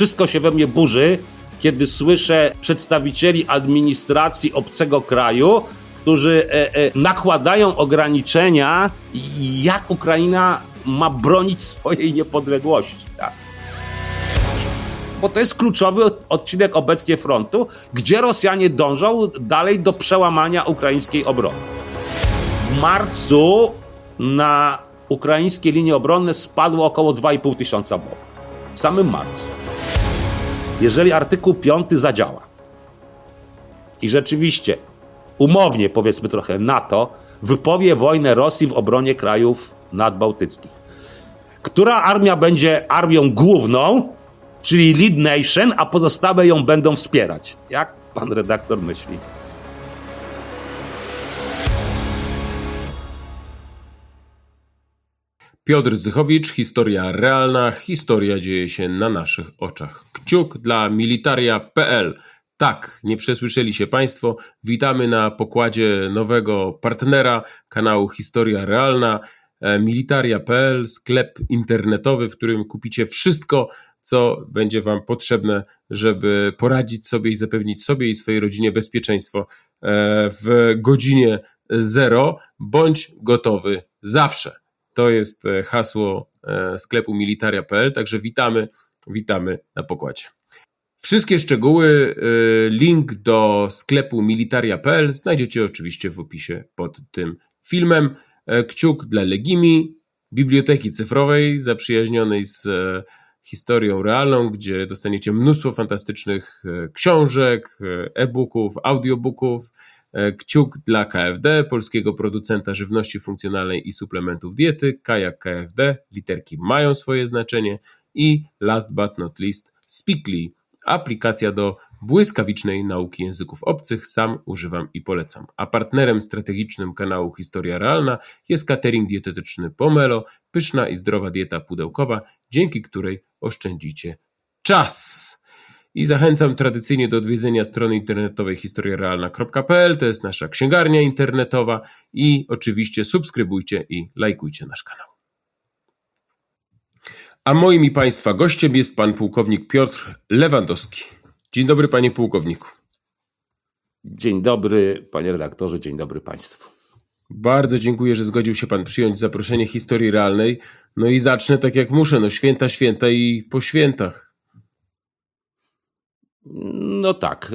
wszystko się we mnie burzy, kiedy słyszę przedstawicieli administracji obcego kraju, którzy nakładają ograniczenia, jak Ukraina ma bronić swojej niepodległości. Tak? Bo to jest kluczowy odcinek obecnie frontu, gdzie Rosjanie dążą dalej do przełamania ukraińskiej obrony. W marcu na ukraińskie linie obronne spadło około 2,5 tysiąca bomb. W samym marcu. Jeżeli artykuł 5 zadziała i rzeczywiście umownie, powiedzmy trochę, NATO wypowie wojnę Rosji w obronie krajów nadbałtyckich, która armia będzie armią główną, czyli lead nation, a pozostałe ją będą wspierać? Jak pan redaktor myśli? Piotr Zychowicz, historia realna, historia dzieje się na naszych oczach. Kciuk dla militaria.pl. Tak, nie przesłyszeli się Państwo. Witamy na pokładzie nowego partnera kanału Historia Realna, militaria.pl, sklep internetowy, w którym kupicie wszystko, co będzie Wam potrzebne, żeby poradzić sobie i zapewnić sobie i swojej rodzinie bezpieczeństwo w godzinie zero. Bądź gotowy zawsze. To jest hasło sklepu militaria.pl, także witamy na pokładzie. Wszystkie szczegóły, link do sklepu militaria.pl znajdziecie oczywiście w opisie pod tym filmem. Kciuk dla Legimi, biblioteki cyfrowej zaprzyjaźnionej z historią realną, gdzie dostaniecie mnóstwo fantastycznych książek, e-booków, audiobooków. Kciuk dla KFD, polskiego producenta żywności funkcjonalnej i suplementów diety. Kajak KFD, literki mają swoje znaczenie. I last but not least, Speakly, aplikacja do błyskawicznej nauki języków obcych. Sam używam i polecam. A partnerem strategicznym kanału Historia Realna jest catering dietetyczny Pomelo, pyszna i zdrowa dieta pudełkowa, dzięki której oszczędzicie czas. I zachęcam tradycyjnie do odwiedzenia strony internetowej historiarealna.pl. To jest nasza księgarnia internetowa i oczywiście subskrybujcie i lajkujcie nasz kanał. A moim i Państwa gościem jest pan pułkownik Piotr Lewandowski. Dzień dobry, panie pułkowniku. Dzień dobry, panie redaktorze, dzień dobry Państwu. Bardzo dziękuję, że zgodził się pan przyjąć zaproszenie Historii Realnej. No i zacznę tak jak muszę, święta i po świętach. No tak,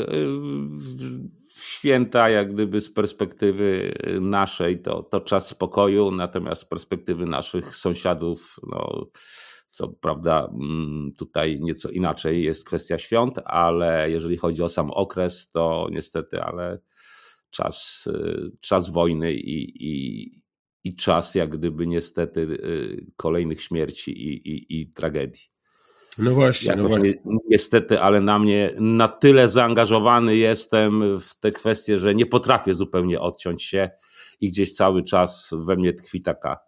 święta jak gdyby z perspektywy naszej to czas spokoju, natomiast z perspektywy naszych sąsiadów, co prawda tutaj nieco inaczej jest kwestia świąt, ale jeżeli chodzi o sam okres, to niestety, ale czas wojny i czas jak gdyby niestety kolejnych śmierci i tragedii. No właśnie. Niestety, ale na tyle zaangażowany jestem w te kwestie, że nie potrafię zupełnie odciąć się i gdzieś cały czas we mnie tkwi taka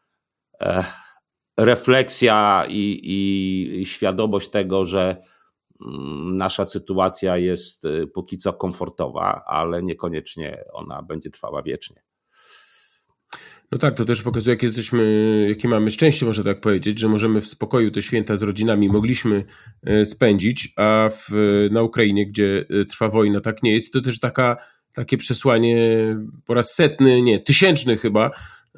refleksja i świadomość tego, że nasza sytuacja jest póki co komfortowa, ale niekoniecznie ona będzie trwała wiecznie. No tak, to też pokazuje, jakie mamy szczęście, można tak powiedzieć, że możemy w spokoju te święta z rodzinami mogliśmy spędzić, a na Ukrainie, gdzie trwa wojna, tak nie jest. To też takie przesłanie po raz tysięczny chyba,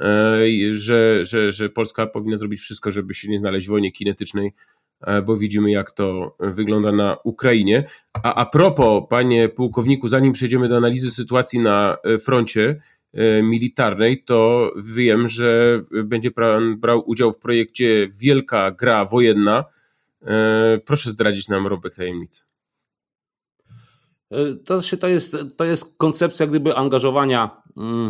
że Polska powinna zrobić wszystko, żeby się nie znaleźć w wojnie kinetycznej, bo widzimy, jak to wygląda na Ukrainie. A propos, panie pułkowniku, zanim przejdziemy do analizy sytuacji na froncie militarnej, to wiem, że będzie pan brał udział w projekcie Wielka Gra Wojenna. Proszę zdradzić nam rąbek tajemnicy. To jest koncepcja gdyby angażowania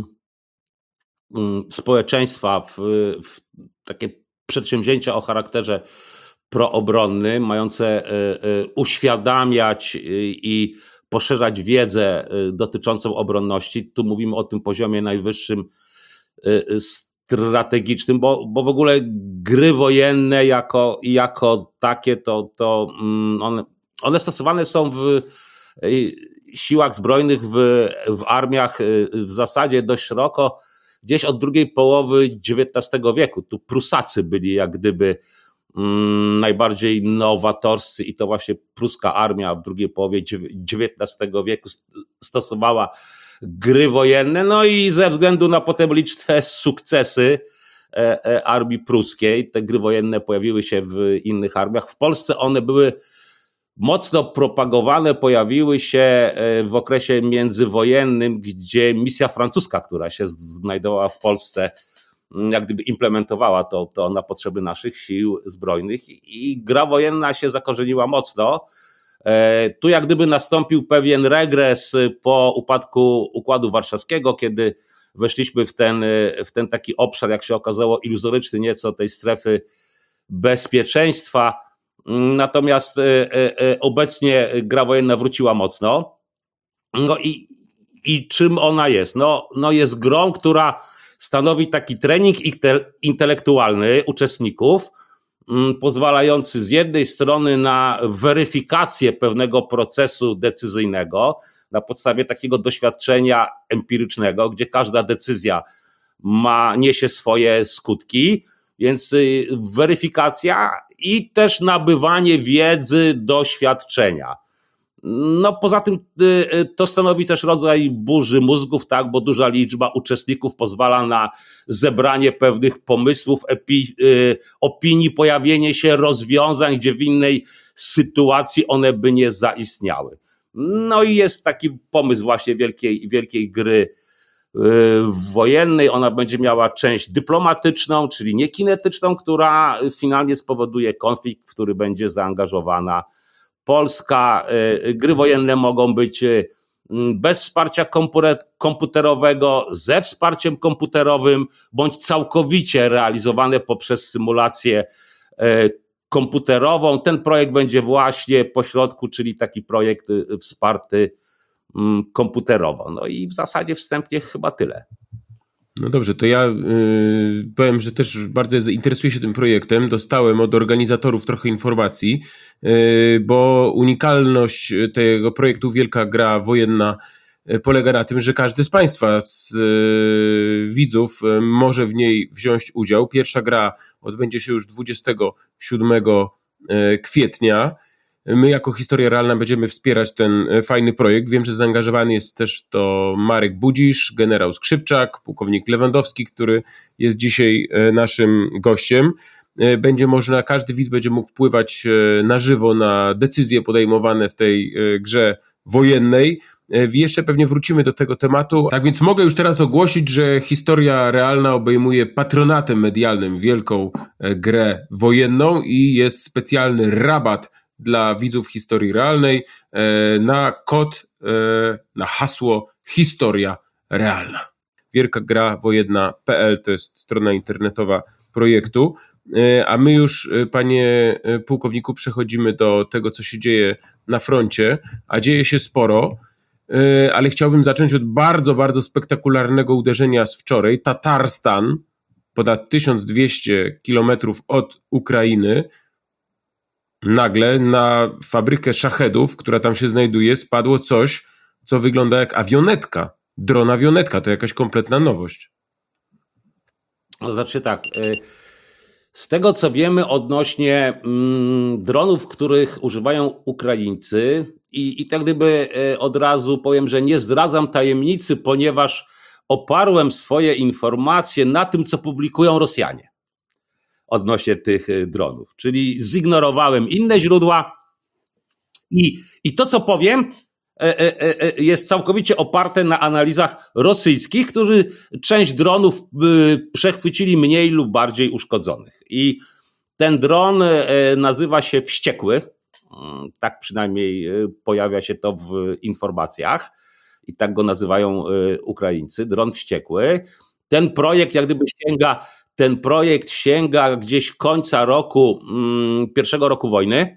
społeczeństwa w takie przedsięwzięcia o charakterze proobronnym, mające uświadamiać i poszerzać wiedzę dotyczącą obronności. Tu mówimy o tym poziomie najwyższym strategicznym, bo w ogóle gry wojenne jako takie, to one stosowane są w siłach zbrojnych, w armiach w zasadzie dość szeroko, gdzieś od drugiej połowy XIX wieku. Tu Prusacy byli jak gdyby najbardziej nowatorscy i to właśnie pruska armia w drugiej połowie XIX wieku stosowała gry wojenne, no i ze względu na potem liczne sukcesy armii pruskiej, te gry wojenne pojawiły się w innych armiach. W Polsce one były mocno propagowane, pojawiły się w okresie międzywojennym, gdzie misja francuska, która się znajdowała w Polsce, jak gdyby implementowała to na potrzeby naszych sił zbrojnych i gra wojenna się zakorzeniła mocno. Tu jak gdyby nastąpił pewien regres po upadku Układu Warszawskiego, kiedy weszliśmy w ten taki obszar, jak się okazało, iluzoryczny nieco tej strefy bezpieczeństwa. Natomiast obecnie gra wojenna wróciła mocno. No i czym ona jest? No jest grą, która stanowi taki trening intelektualny uczestników, pozwalający z jednej strony na weryfikację pewnego procesu decyzyjnego na podstawie takiego doświadczenia empirycznego, gdzie każda decyzja niesie swoje skutki, więc weryfikacja i też nabywanie wiedzy, doświadczenia. No poza tym to stanowi też rodzaj burzy mózgów, tak, bo duża liczba uczestników pozwala na zebranie pewnych pomysłów, opinii, pojawienie się rozwiązań, gdzie w innej sytuacji one by nie zaistniały. No i jest taki pomysł właśnie wielkiej gry wojennej. Ona będzie miała część dyplomatyczną, czyli niekinetyczną, która finalnie spowoduje konflikt, w który będzie zaangażowana Polska. Gry wojenne mogą być bez wsparcia komputerowego, ze wsparciem komputerowym, bądź całkowicie realizowane poprzez symulację komputerową. Ten projekt będzie właśnie pośrodku, czyli taki projekt wsparty komputerowo. No i w zasadzie wstępnie chyba tyle. No dobrze, to ja powiem, że też bardzo interesuję się tym projektem. Dostałem od organizatorów trochę informacji, bo unikalność tego projektu Wielka Gra Wojenna polega na tym, że każdy z Państwa, z widzów może w niej wziąć udział. Pierwsza gra odbędzie się już 27 kwietnia. My jako Historia Realna będziemy wspierać ten fajny projekt. Wiem, że zaangażowany jest też to Marek Budzisz, generał Skrzypczak, pułkownik Lewandowski, który jest dzisiaj naszym gościem. Każdy widz będzie mógł wpływać na żywo na decyzje podejmowane w tej grze wojennej. Jeszcze pewnie wrócimy do tego tematu. Tak więc mogę już teraz ogłosić, że Historia Realna obejmuje patronatem medialnym Wielką Grę Wojenną i jest specjalny rabat dla widzów Historii Realnej na kod, na hasło Historia Realna. wielkagrawojenna.pl to jest strona internetowa projektu. A my już, panie pułkowniku, przechodzimy do tego, co się dzieje na froncie, a dzieje się sporo, ale chciałbym zacząć od bardzo, bardzo spektakularnego uderzenia z wczoraj. Tatarstan, ponad 1200 kilometrów od Ukrainy, nagle na fabrykę szachedów, która tam się znajduje, spadło coś, co wygląda jak awionetka, dron-awionetka. To jakaś kompletna nowość. No znaczy tak, z tego co wiemy odnośnie dronów, których używają Ukraińcy i tak gdyby od razu powiem, że nie zdradzam tajemnicy, ponieważ oparłem swoje informacje na tym, co publikują Rosjanie odnośnie tych dronów, czyli zignorowałem inne źródła i to, co powiem, jest całkowicie oparte na analizach rosyjskich, którzy część dronów przechwycili mniej lub bardziej uszkodzonych. I ten dron nazywa się Wściekły, tak przynajmniej pojawia się to w informacjach i tak go nazywają Ukraińcy, dron Wściekły. Ten projekt jak gdyby sięga gdzieś końca roku, pierwszego roku wojny.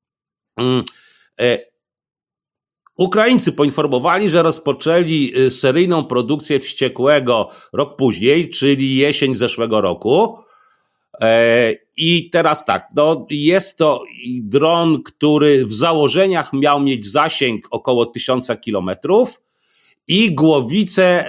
Ukraińcy poinformowali, że rozpoczęli seryjną produkcję Wściekłego rok później, czyli jesień zeszłego roku. I teraz tak, no jest to dron, który w założeniach miał mieć zasięg około 1000 kilometrów i głowicę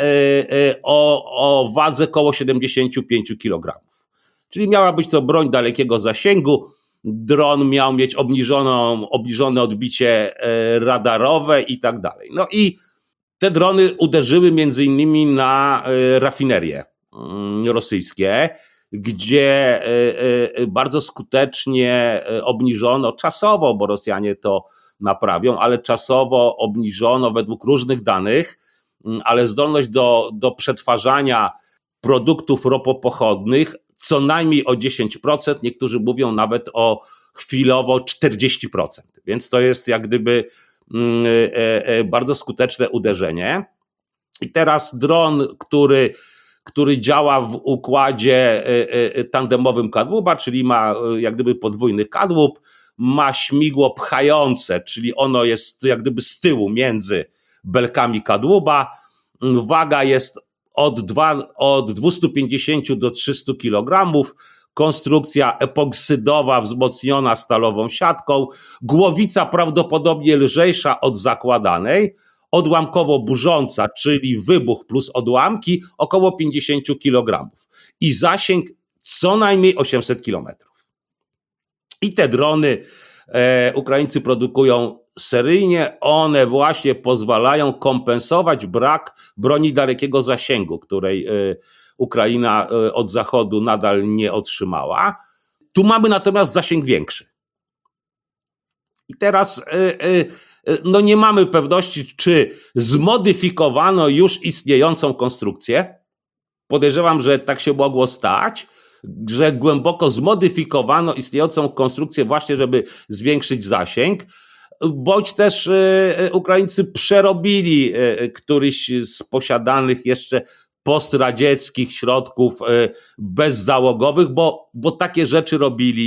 o wadze około 75 kg. Czyli miała być to broń dalekiego zasięgu. dron miał mieć obniżone odbicie radarowe i tak dalej. No i te drony uderzyły między innymi na rafinerie rosyjskie, gdzie bardzo skutecznie obniżono czasowo, bo Rosjanie to naprawią, ale czasowo obniżono według różnych danych, ale zdolność do przetwarzania produktów ropopochodnych co najmniej o 10%, niektórzy mówią nawet o chwilowo 40%. Więc to jest jak gdyby bardzo skuteczne uderzenie. I teraz dron, który działa w układzie tandemowym kadłuba, czyli ma jak gdyby podwójny kadłub, ma śmigło pchające, czyli ono jest jak gdyby z tyłu między belkami kadłuba. Waga jest od 250 do 300 kg, konstrukcja epoksydowa wzmocniona stalową siatką, głowica prawdopodobnie lżejsza od zakładanej, odłamkowo burząca, czyli wybuch plus odłamki, około 50 kg i zasięg co najmniej 800 km. I te drony Ukraińcy produkują seryjnie, one właśnie pozwalają kompensować brak broni dalekiego zasięgu, której Ukraina od Zachodu nadal nie otrzymała. Tu mamy natomiast zasięg większy. I teraz no nie mamy pewności, czy zmodyfikowano już istniejącą konstrukcję. Podejrzewam, że tak się mogło stać, że głęboko zmodyfikowano istniejącą konstrukcję właśnie, żeby zwiększyć zasięg, bądź też Ukraińcy przerobili któryś z posiadanych jeszcze postradzieckich środków bezzałogowych, bo takie rzeczy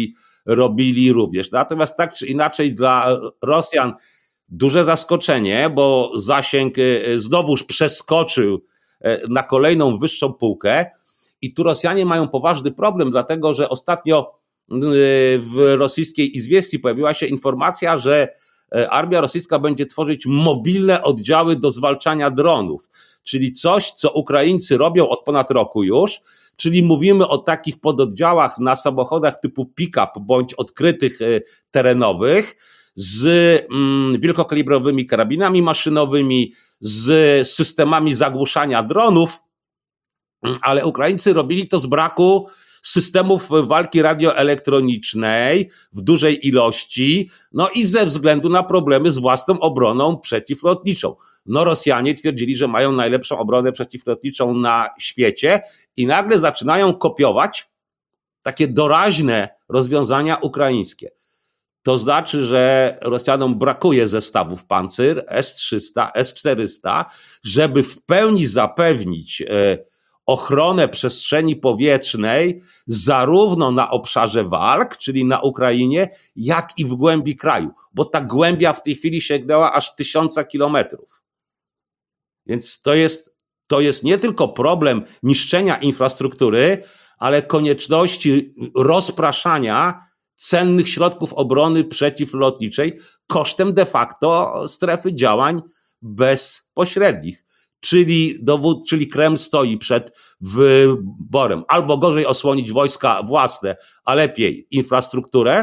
robili również. Natomiast tak czy inaczej dla Rosjan duże zaskoczenie, bo zasięg znowuż przeskoczył na kolejną wyższą półkę i tu Rosjanie mają poważny problem, dlatego że ostatnio w rosyjskiej Izwiestii pojawiła się informacja, że armia rosyjska będzie tworzyć mobilne oddziały do zwalczania dronów, czyli coś, co Ukraińcy robią od ponad roku już, czyli mówimy o takich pododdziałach na samochodach typu pick-up bądź odkrytych terenowych z wielkokalibrowymi karabinami maszynowymi, z systemami zagłuszania dronów, ale Ukraińcy robili to z braku systemów walki radioelektronicznej w dużej ilości, no i ze względu na problemy z własną obroną przeciwlotniczą. No Rosjanie twierdzili, że mają najlepszą obronę przeciwlotniczą na świecie i nagle zaczynają kopiować takie doraźne rozwiązania ukraińskie. To znaczy, że Rosjanom brakuje zestawów Pancyr S-300, S-400, żeby w pełni zapewnić ochronę przestrzeni powietrznej zarówno na obszarze walk, czyli na Ukrainie, jak i w głębi kraju, bo ta głębia w tej chwili sięgnęła aż 1000 kilometrów. Więc to jest nie tylko problem niszczenia infrastruktury, ale konieczności rozpraszania cennych środków obrony przeciwlotniczej kosztem de facto strefy działań bezpośrednich. Czyli Kreml stoi przed wyborem. Albo gorzej osłonić wojska własne, a lepiej infrastrukturę,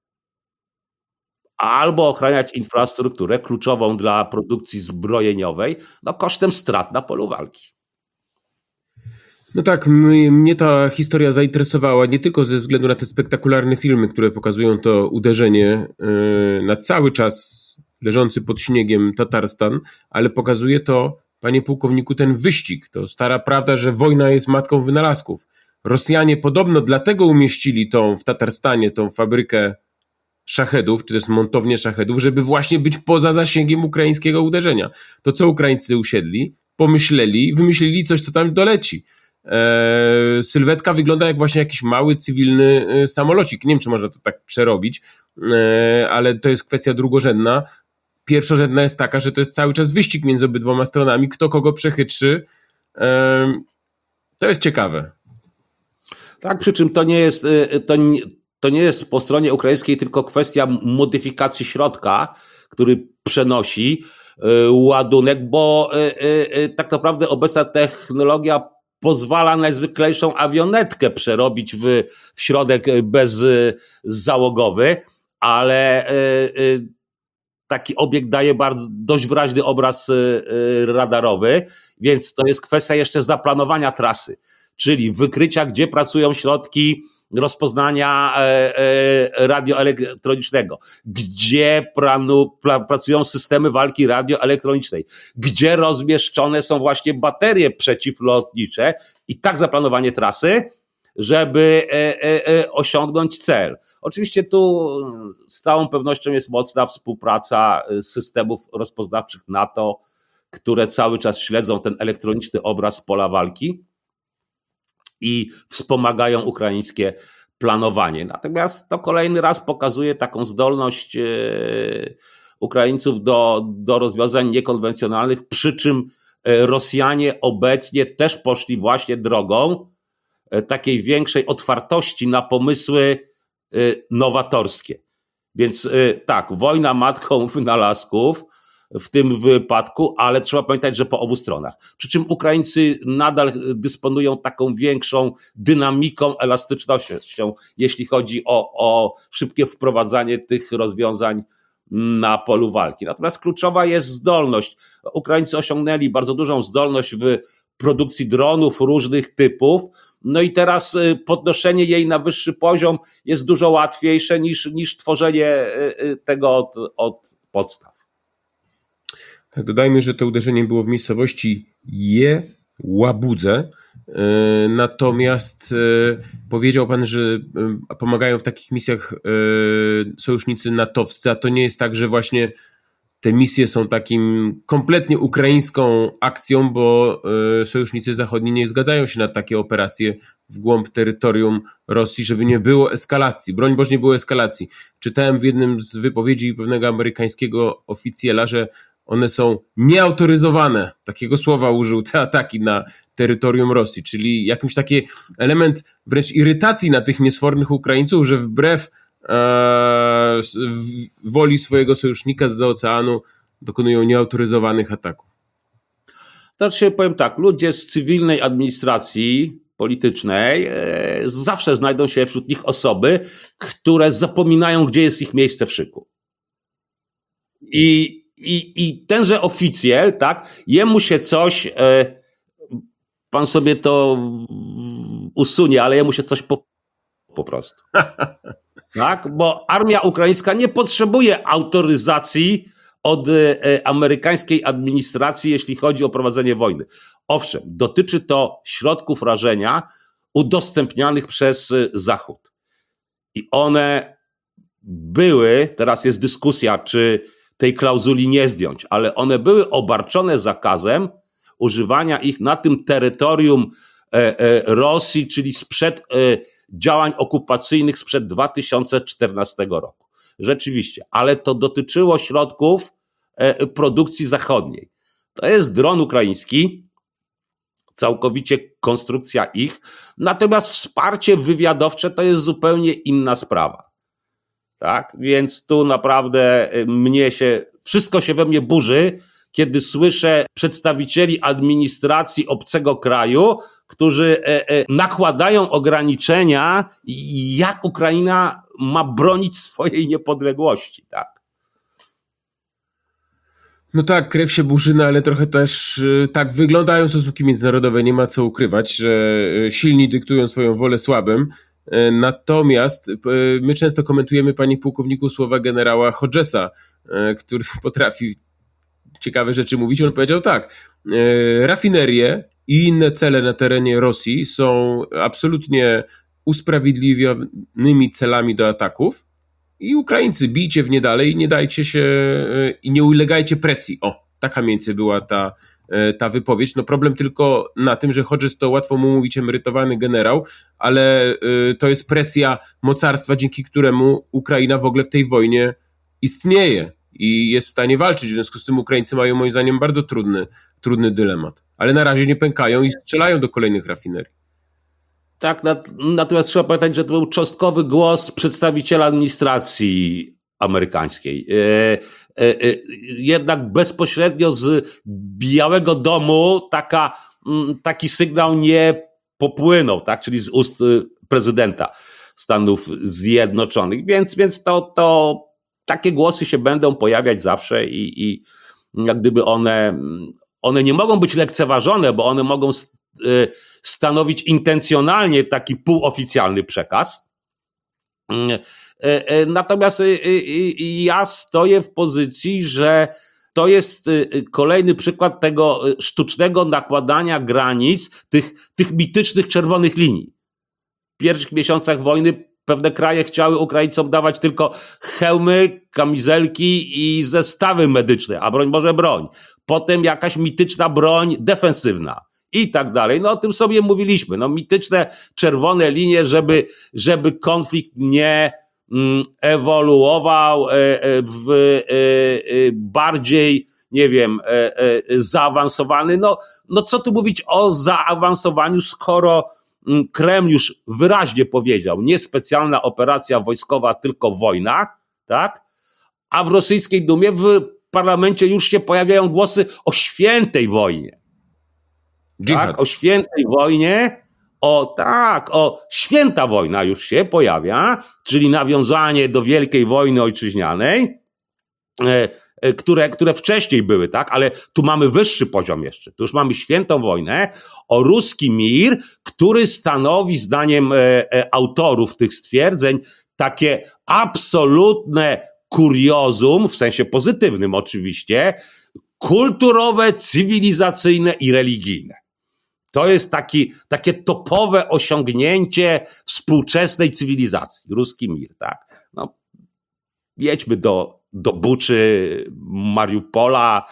albo ochraniać infrastrukturę kluczową dla produkcji zbrojeniowej, no kosztem strat na polu walki. No tak, mnie ta historia zainteresowała nie tylko ze względu na te spektakularne filmy, które pokazują to uderzenie na cały czas leżący pod śniegiem Tatarstan, ale pokazuje to, panie pułkowniku, ten wyścig. To stara prawda, że wojna jest matką wynalazków. Rosjanie podobno dlatego umieścili w Tatarstanie tą fabrykę szachedów, czy też montownię szachedów, żeby właśnie być poza zasięgiem ukraińskiego uderzenia. To co Ukraińcy usiedli, pomyśleli, wymyślili coś, co tam doleci. Sylwetka wygląda jak właśnie jakiś mały cywilny samolocik. Nie wiem, czy można to tak przerobić, ale to jest kwestia drugorzędna. Pierwszorzędna jest taka, że to jest cały czas wyścig między obydwoma stronami, kto kogo przechytrzy. To jest ciekawe. Tak, przy czym to nie jest po stronie ukraińskiej tylko kwestia modyfikacji środka, który przenosi ładunek, bo tak naprawdę obecna technologia pozwala najzwyklejszą awionetkę przerobić w środek bezzałogowy, ale taki obiekt daje dość wyraźny obraz radarowy, więc to jest kwestia jeszcze zaplanowania trasy, czyli wykrycia, gdzie pracują środki rozpoznania radioelektronicznego, gdzie pracują systemy walki radioelektronicznej, gdzie rozmieszczone są właśnie baterie przeciwlotnicze i tak zaplanowanie trasy, żeby osiągnąć cel. Oczywiście tu z całą pewnością jest mocna współpraca systemów rozpoznawczych NATO, które cały czas śledzą ten elektroniczny obraz pola walki i wspomagają ukraińskie planowanie. Natomiast to kolejny raz pokazuje taką zdolność Ukraińców do rozwiązań niekonwencjonalnych, przy czym Rosjanie obecnie też poszli właśnie drogą takiej większej otwartości na pomysły nowatorskie. Więc tak, wojna matką wynalazków w tym wypadku, ale trzeba pamiętać, że po obu stronach. Przy czym Ukraińcy nadal dysponują taką większą dynamiką, elastycznością, jeśli chodzi o szybkie wprowadzanie tych rozwiązań na polu walki. Natomiast kluczowa jest zdolność. Ukraińcy osiągnęli bardzo dużą zdolność w produkcji dronów różnych typów, no i teraz podnoszenie jej na wyższy poziom jest dużo łatwiejsze niż tworzenie tego od podstaw. Tak, dodajmy, że to uderzenie było w miejscowości Łabudze, natomiast powiedział pan, że pomagają w takich misjach sojusznicy natowscy, a to nie jest tak, że właśnie te misje są takim kompletnie ukraińską akcją, bo sojusznicy zachodni nie zgadzają się na takie operacje w głąb terytorium Rosji, żeby nie było eskalacji. Broń Boże, nie było eskalacji. Czytałem w jednym z wypowiedzi pewnego amerykańskiego oficjela, że one są nieautoryzowane. Takiego słowa użył, te ataki na terytorium Rosji, czyli jakiś taki element wręcz irytacji na tych niesfornych Ukraińców, że wbrew woli swojego sojusznika zza oceanu dokonują nieautoryzowanych ataków. Znaczy, powiem tak, ludzie z cywilnej administracji politycznej zawsze znajdą się wśród nich osoby, które zapominają, gdzie jest ich miejsce w szyku. I tenże oficjel, tak, jemu się coś, pan sobie to usunie, ale jemu się coś po prostu. Tak, bo armia ukraińska nie potrzebuje autoryzacji od amerykańskiej administracji, jeśli chodzi o prowadzenie wojny. Owszem, dotyczy to środków rażenia udostępnianych przez Zachód. I one były, teraz jest dyskusja, czy tej klauzuli nie zdjąć, ale one były obarczone zakazem używania ich na tym terytorium Rosji, czyli sprzed działań okupacyjnych sprzed 2014 roku. Rzeczywiście, ale to dotyczyło środków produkcji zachodniej. To jest dron ukraiński, całkowicie konstrukcja ich, natomiast wsparcie wywiadowcze to jest zupełnie inna sprawa. Tak? Więc tu naprawdę wszystko się we mnie burzy, kiedy słyszę przedstawicieli administracji obcego kraju, którzy nakładają ograniczenia, jak Ukraina ma bronić swojej niepodległości. Tak? No tak, krew się burzyna, ale trochę też tak wyglądają stosunki międzynarodowe, nie ma co ukrywać, że silni dyktują swoją wolę słabym. Natomiast my często komentujemy, panie pułkowniku, słowa generała Hodgesa, który potrafi ciekawe rzeczy mówić. On powiedział tak, rafinerie i inne cele na terenie Rosji są absolutnie usprawiedliwionymi celami do ataków i Ukraińcy, bijcie w nie dalej i nie dajcie się i nie ulegajcie presji. O, taka mniej więcej była ta wypowiedź. No problem tylko na tym, że Hodges to łatwo mu mówić emerytowany generał, ale to jest presja mocarstwa, dzięki któremu Ukraina w ogóle w tej wojnie istnieje i jest w stanie walczyć. W związku z tym Ukraińcy mają moim zdaniem bardzo trudny dylemat. Ale na razie nie pękają i strzelają do kolejnych rafinerii. Tak, natomiast trzeba pamiętać, że to był cząstkowy głos przedstawiciela administracji amerykańskiej. Jednak bezpośrednio z Białego Domu taka taki sygnał nie popłynął, tak? Czyli z ust prezydenta Stanów Zjednoczonych. Więc to takie głosy się będą pojawiać zawsze i jak gdyby one nie mogą być lekceważone, bo one mogą stanowić intencjonalnie taki półoficjalny przekaz. Natomiast ja stoję w pozycji, że to jest kolejny przykład tego sztucznego nakładania granic, tych mitycznych czerwonych linii. W pierwszych miesiącach wojny pewne kraje chciały Ukraińcom dawać tylko hełmy, kamizelki i zestawy medyczne, a broń Boże broń. Potem jakaś mityczna broń defensywna i tak dalej. No o tym sobie mówiliśmy. No mityczne czerwone linie, żeby konflikt nie ewoluował w bardziej, nie wiem, zaawansowany. No co tu mówić o zaawansowaniu, skoro Kreml już wyraźnie powiedział, nie specjalna operacja wojskowa, tylko wojna, tak? A w rosyjskiej Dumie, w parlamencie już się pojawiają głosy o świętej wojnie. Tak? O świętej wojnie, o święta wojna już się pojawia, czyli nawiązanie do Wielkiej Wojny Ojczyźnianej, które wcześniej były, tak? Ale tu mamy wyższy poziom jeszcze. Tu już mamy świętą wojnę, o ruski mir, który stanowi, zdaniem autorów tych stwierdzeń, takie absolutne kuriozum, w sensie pozytywnym oczywiście, kulturowe, cywilizacyjne i religijne. To jest takie topowe osiągnięcie współczesnej cywilizacji. Ruski mir, tak? No, jedźmy do Buczy, Mariupola,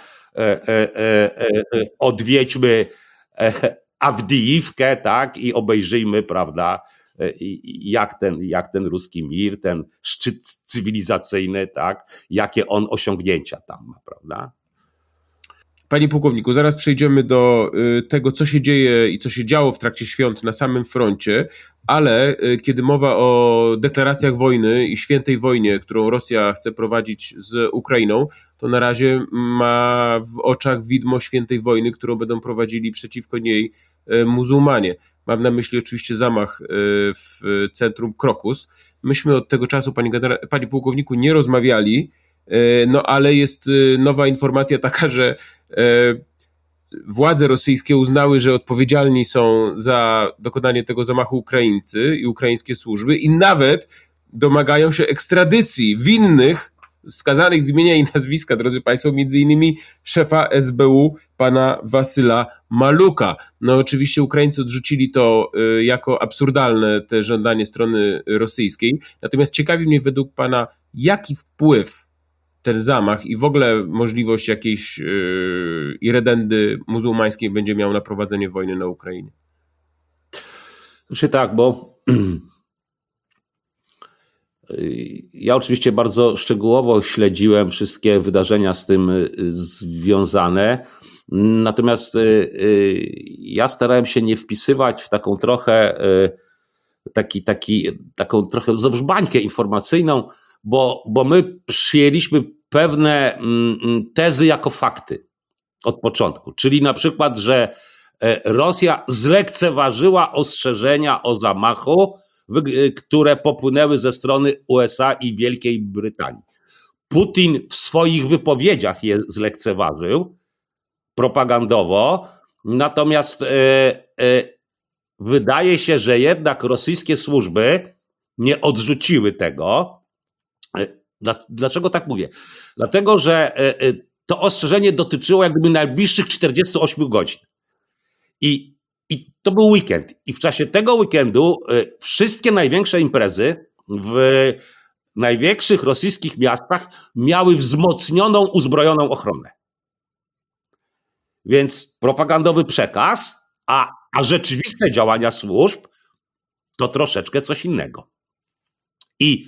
odwiedźmy Awdijiwkę, tak? I obejrzyjmy, prawda, jak ten ruski mir, ten szczyt cywilizacyjny, tak? Jakie on osiągnięcia tam ma, prawda? Panie pułkowniku, zaraz przejdziemy do tego, co się dzieje i co się działo w trakcie świąt na samym froncie, ale kiedy mowa o deklaracjach wojny i świętej wojnie, którą Rosja chce prowadzić z Ukrainą, to na razie ma w oczach widmo świętej wojny, którą będą prowadzili przeciwko niej muzułmanie. Mam na myśli oczywiście zamach w centrum Krokus. Myśmy od tego czasu, panie pułkowniku, nie rozmawiali, no ale jest nowa informacja taka, że władze rosyjskie uznały, że odpowiedzialni są za dokonanie tego zamachu Ukraińcy i ukraińskie służby i nawet domagają się ekstradycji winnych, wskazanych z imienia i nazwiska, drodzy Państwo, między innymi szefa SBU, pana Wasyla Maluka. No oczywiście Ukraińcy odrzucili to jako absurdalne, te żądanie strony rosyjskiej. Natomiast ciekawi mnie według pana, jaki wpływ ten zamach i w ogóle możliwość jakiejś iredendy muzułmańskiej będzie miał na prowadzenie wojny na Ukrainie? Znaczy tak, bo ja oczywiście bardzo szczegółowo śledziłem wszystkie wydarzenia z tym związane, natomiast ja starałem się nie wpisywać w taką trochę taką trochę zawrzbańkę informacyjną, bo my przyjęliśmy pewne tezy jako fakty od początku. Czyli na przykład, że Rosja zlekceważyła ostrzeżenia o zamachu, które popłynęły ze strony USA i Wielkiej Brytanii. Putin w swoich wypowiedziach je zlekceważył propagandowo, natomiast wydaje się, że jednak rosyjskie służby nie odrzuciły tego. Dlaczego tak mówię? Dlatego, że to ostrzeżenie dotyczyło jakby najbliższych 48 godzin. I to był weekend. I w czasie tego weekendu wszystkie największe imprezy w największych rosyjskich miastach miały wzmocnioną, uzbrojoną ochronę. Więc propagandowy przekaz, a rzeczywiste działania służb to troszeczkę coś innego. I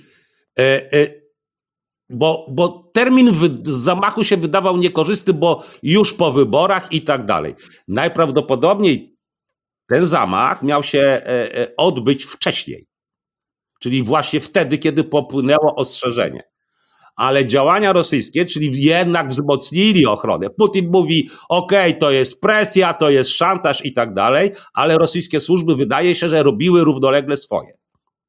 bo termin zamachu się wydawał niekorzystny, bo już po wyborach i tak dalej. Najprawdopodobniej ten zamach miał się odbyć wcześniej, czyli właśnie wtedy, kiedy popłynęło ostrzeżenie. ale działania rosyjskie, czyli jednak wzmocnili ochronę. Putin mówi, okej, to jest presja, to jest szantaż i tak dalej, ale rosyjskie służby wydaje się, że robiły równolegle swoje.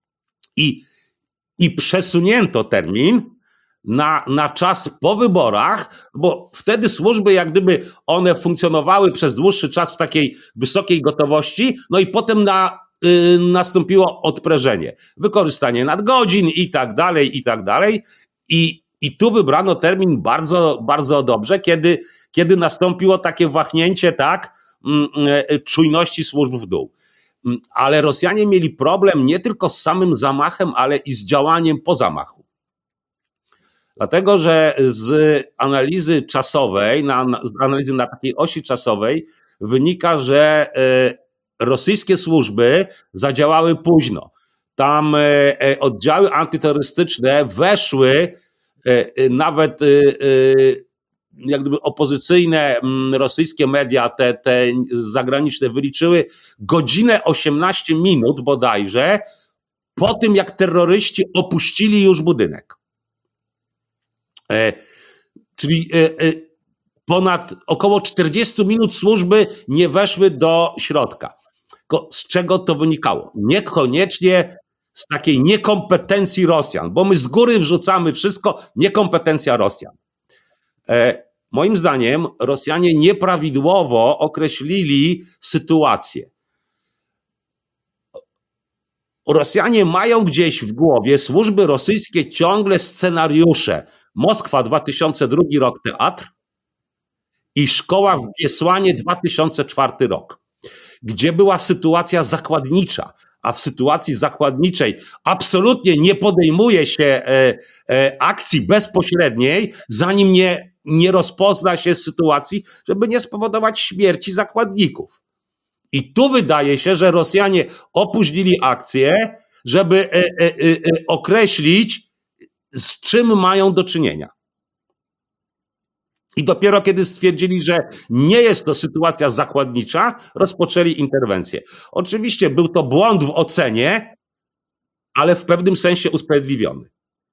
I przesunięto termin na czas po wyborach, bo wtedy służby jak gdyby one funkcjonowały przez dłuższy czas w takiej wysokiej gotowości, no i potem nastąpiło odprężenie, wykorzystanie nadgodzin i tak dalej, i tak dalej. I tu wybrano termin bardzo, bardzo dobrze, kiedy nastąpiło takie wahnięcie, tak, czujności służb w dół. Ale Rosjanie mieli problem nie tylko z samym zamachem, ale i z działaniem po zamachu. Dlatego, że z analizy czasowej, z analizy na takiej osi czasowej wynika, że rosyjskie służby zadziałały późno. Tam oddziały antyterrorystyczne weszły, nawet jak gdyby opozycyjne rosyjskie media, te zagraniczne, wyliczyły godzinę 18 minut bodajże po tym, jak terroryści opuścili już budynek. Czyli ponad około 40 minut służby nie weszły do środka. Z czego to wynikało? Niekoniecznie z takiej niekompetencji Rosjan, bo my z góry wrzucamy wszystko, niekompetencja Rosjan. Moim zdaniem Rosjanie nieprawidłowo określili sytuację. Rosjanie mają gdzieś w głowie, służby rosyjskie, ciągle scenariusze. Moskwa 2002 rok teatr i szkoła w Biesłanie 2004 rok, gdzie była sytuacja zakładnicza, a w sytuacji zakładniczej absolutnie nie podejmuje się akcji bezpośredniej, zanim nie rozpozna się sytuacji, żeby nie spowodować śmierci zakładników. I tu wydaje się, że Rosjanie opóźnili akcję, żeby określić, z czym mają do czynienia. I dopiero kiedy stwierdzili, że nie jest to sytuacja zakładnicza, rozpoczęli interwencję. Oczywiście był to błąd w ocenie, ale w pewnym sensie usprawiedliwiony.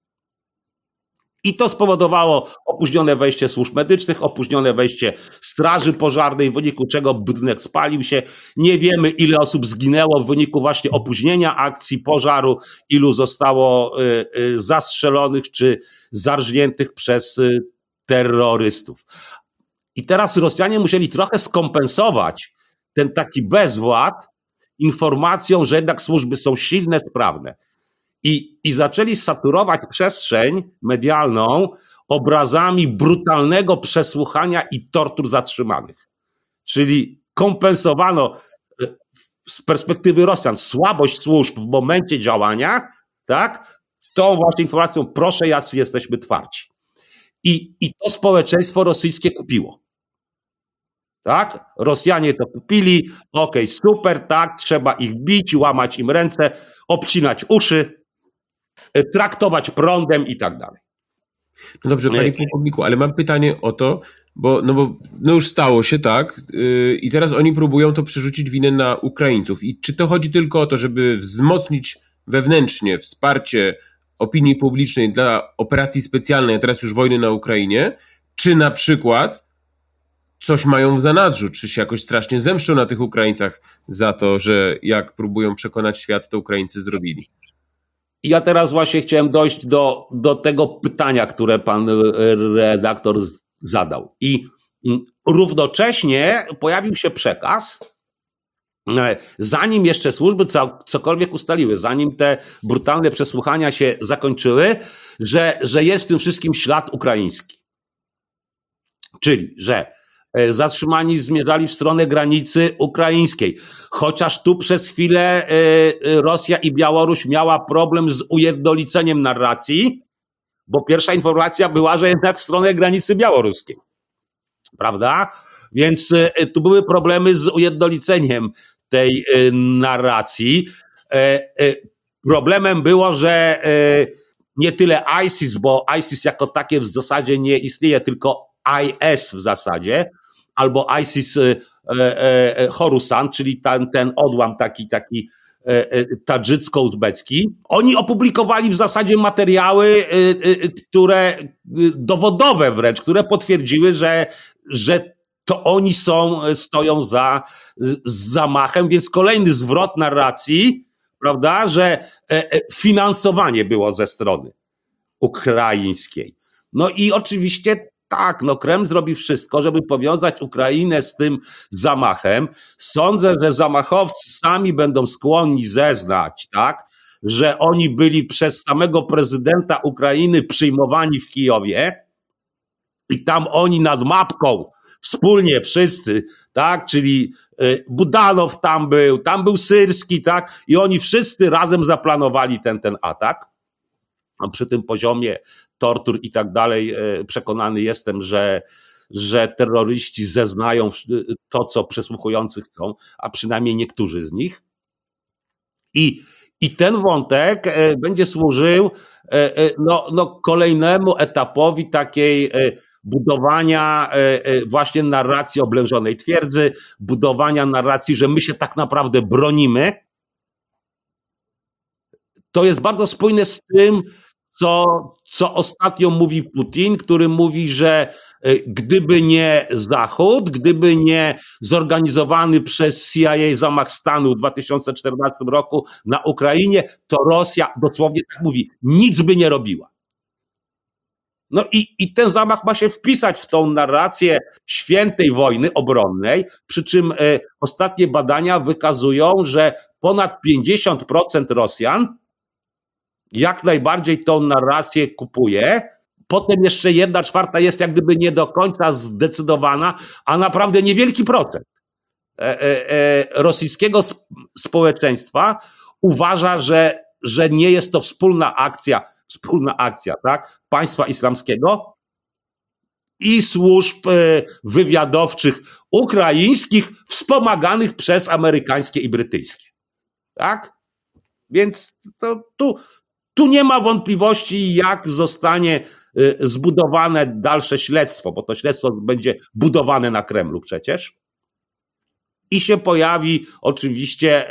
I to spowodowało opóźnione wejście służb medycznych, opóźnione wejście straży pożarnej, w wyniku czego budynek spalił się. Nie wiemy, ile osób zginęło w wyniku właśnie opóźnienia akcji pożaru, ilu zostało zastrzelonych czy zarżniętych przez terrorystów. I teraz Rosjanie musieli trochę skompensować ten taki bezwład informacją, że jednak służby są silne, sprawne. I zaczęli saturować przestrzeń medialną obrazami brutalnego przesłuchania i tortur zatrzymanych. Czyli kompensowano z perspektywy Rosjan słabość służb w momencie działania, tak, tą właśnie informacją, proszę, jacy jesteśmy twardzi. I to społeczeństwo rosyjskie kupiło. Tak? Rosjanie to kupili, okej, super, tak, trzeba ich bić, łamać im ręce, obcinać uszy, traktować prądem i tak dalej. No dobrze, panie pułkowniku, ale mam pytanie o to, bo już stało się, tak, i teraz oni próbują to przerzucić winę na Ukraińców. I czy to chodzi tylko o to, żeby wzmocnić wewnętrznie wsparcie opinii publicznej dla operacji specjalnej, a teraz już wojny na Ukrainie, czy na przykład coś mają w zanadrzu, czy się jakoś strasznie zemszczą na tych Ukraińcach za to, że jak próbują przekonać świat, to Ukraińcy zrobili? Ja teraz właśnie chciałem dojść do tego pytania, które pan redaktor zadał. I równocześnie pojawił się przekaz, zanim jeszcze służby cokolwiek ustaliły, zanim te brutalne przesłuchania się zakończyły, że jest w tym wszystkim ślad ukraiński. Czyli, że zatrzymani zmierzali w stronę granicy ukraińskiej. Chociaż tu przez chwilę Rosja i Białoruś miała problem z ujednoliceniem narracji, bo pierwsza informacja była, że jednak w stronę granicy białoruskiej. Prawda? Więc tu były problemy z ujednoliceniem tej narracji. Problemem było, że nie tyle ISIS, bo ISIS jako takie w zasadzie nie istnieje, tylko IS w zasadzie, albo ISIS Khorasan, czyli ten odłam taki tadżycko-uzbecki. Oni opublikowali w zasadzie materiały, które dowodowe wręcz, które potwierdziły, że to oni stoją za zamachem, więc kolejny zwrot narracji, prawda, że finansowanie było ze strony ukraińskiej. No i oczywiście tak, Kreml zrobi wszystko, żeby powiązać Ukrainę z tym zamachem. Sądzę, że zamachowcy sami będą skłonni zeznać, tak, że oni byli przez samego prezydenta Ukrainy przyjmowani w Kijowie i tam oni nad mapką wspólnie wszyscy, tak, czyli Budanow tam był Syrski, tak, i oni wszyscy razem zaplanowali ten atak. A przy tym poziomie tortur i tak dalej przekonany jestem, że terroryści zeznają to, co przesłuchujący chcą, a przynajmniej niektórzy z nich. I ten wątek będzie służył kolejnemu etapowi takiej budowania właśnie narracji oblężonej twierdzy, budowania narracji, że my się tak naprawdę bronimy. To jest bardzo spójne z tym, co ostatnio mówi Putin, który mówi, że gdyby nie Zachód, gdyby nie zorganizowany przez CIA zamach stanu w 2014 roku na Ukrainie, to Rosja, dosłownie tak mówi, nic by nie robiła. No i ten zamach ma się wpisać w tą narrację świętej wojny obronnej, przy czym ostatnie badania wykazują, że ponad 50% Rosjan jak najbardziej tą narrację kupuje. Potem jeszcze 1/4 jest jak gdyby nie do końca zdecydowana, a naprawdę niewielki procent rosyjskiego społeczeństwa uważa, że nie jest to wspólna akcja, tak, państwa islamskiego i służb wywiadowczych ukraińskich wspomaganych przez amerykańskie i brytyjskie. Tak? Więc tu nie ma wątpliwości, jak zostanie zbudowane dalsze śledztwo, bo to śledztwo będzie budowane na Kremlu przecież. I się pojawi oczywiście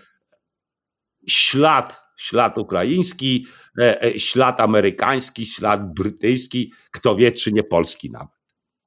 ślad ukraiński, ślad amerykański, ślad brytyjski, kto wie, czy nie polski nawet.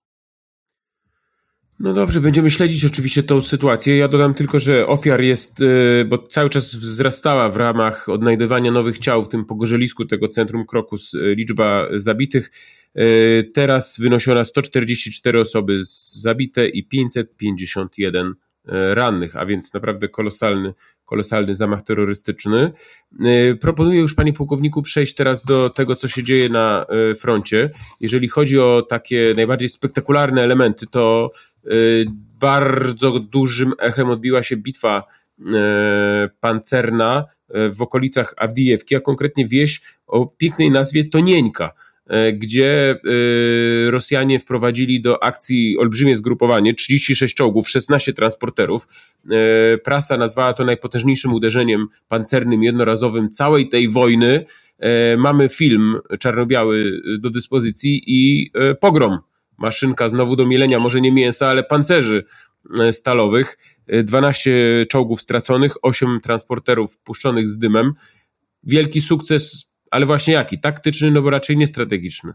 No dobrze, będziemy śledzić oczywiście tą sytuację. Ja dodam tylko, że ofiar jest, bo cały czas wzrastała w ramach odnajdywania nowych ciał w tym pogorzelisku tego centrum Krokus liczba zabitych. Teraz wynosi ona 144 osoby zabite i 551 rannych, a więc naprawdę kolosalny zamach terrorystyczny. Proponuję już, panie pułkowniku, przejść teraz do tego, co się dzieje na froncie. Jeżeli chodzi o takie najbardziej spektakularne elementy, to bardzo dużym echem odbiła się bitwa pancerna w okolicach Awdijewki, a konkretnie wieś o pięknej nazwie Tonieńka, gdzie Rosjanie wprowadzili do akcji olbrzymie zgrupowanie, 36 czołgów, 16 transporterów. Prasa nazwała to najpotężniejszym uderzeniem pancernym jednorazowym całej tej wojny. Mamy film czarno-biały do dyspozycji i pogrom. Maszynka znowu do mielenia, może nie mięsa, ale pancerzy stalowych. 12 czołgów straconych, 8 transporterów puszczonych z dymem. Wielki sukces, ale właśnie jaki? Taktyczny, no bo raczej nie strategiczny.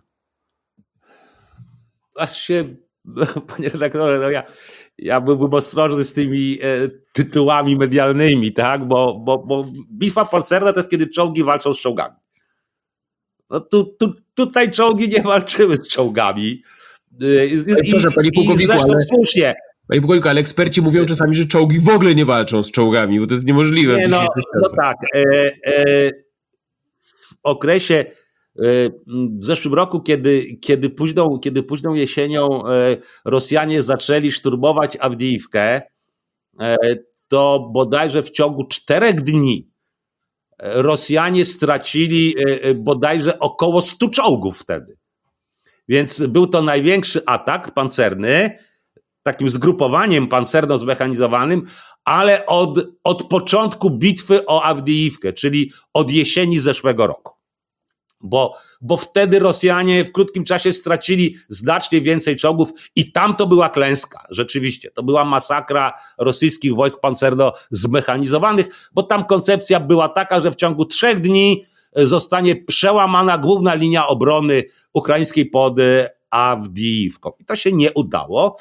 Panie redaktorze, ja byłbym ostrożny z tymi tytułami medialnymi, tak? Bo bitwa pancerna to jest, kiedy czołgi walczą z czołgami. No tutaj czołgi nie walczyły z czołgami. Panie pułkowniku, słusznie. Panie pułkowniku, ale eksperci mówią czasami, że czołgi w ogóle nie walczą z czołgami, bo to jest niemożliwe. Nie, no tak. W okresie w zeszłym roku, kiedy późną jesienią Rosjanie zaczęli szturmować Awdijivkę, to bodajże w ciągu 4 dni Rosjanie stracili bodajże około 100 czołgów wtedy. Więc był to największy atak pancerny, takim zgrupowaniem pancerno-zmechanizowanym, ale od początku bitwy o Awdijivkę, czyli od jesieni zeszłego roku. bo wtedy Rosjanie w krótkim czasie stracili znacznie więcej czołgów i tam to była klęska, rzeczywiście. To była masakra rosyjskich wojsk pancerno zmechanizowanych, bo tam koncepcja była taka, że w ciągu 3 dni zostanie przełamana główna linia obrony ukraińskiej pod Awdijiwką. I to się nie udało.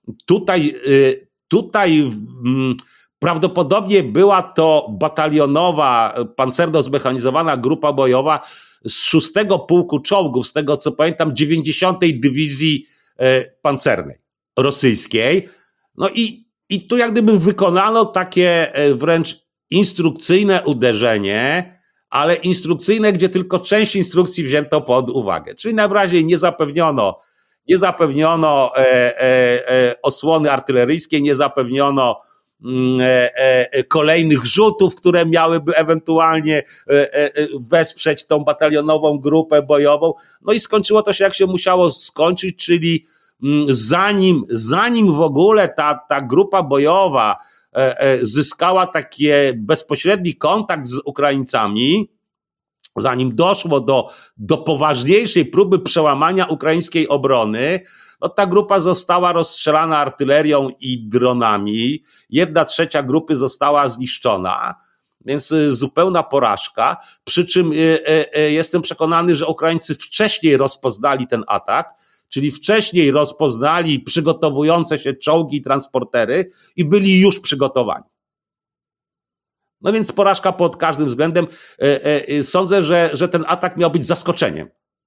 Tutaj prawdopodobnie była to batalionowa, pancerno zmechanizowana grupa bojowa z 6 Pułku Czołgów, z tego co pamiętam 90. Dywizji Pancernej rosyjskiej. No i tu jak gdyby wykonano takie wręcz instrukcyjne uderzenie, ale instrukcyjne, gdzie tylko część instrukcji wzięto pod uwagę. Czyli najwyraźniej nie zapewniono osłony artyleryjskiej, nie zapewniono kolejnych rzutów, które miałyby ewentualnie wesprzeć tą batalionową grupę bojową. No i skończyło to się jak się musiało skończyć, czyli zanim w ogóle ta grupa bojowa zyskała taki bezpośredni kontakt z Ukraińcami, zanim doszło do poważniejszej próby przełamania ukraińskiej obrony, no ta grupa została rozstrzelana artylerią i dronami. 1/3 grupy została zniszczona, więc zupełna porażka. Przy czym jestem przekonany, że Ukraińcy wcześniej rozpoznali ten atak, czyli wcześniej rozpoznali przygotowujące się czołgi i transportery i byli już przygotowani. No więc porażka pod każdym względem. Sądzę, że ten atak miał być zaskoczeniem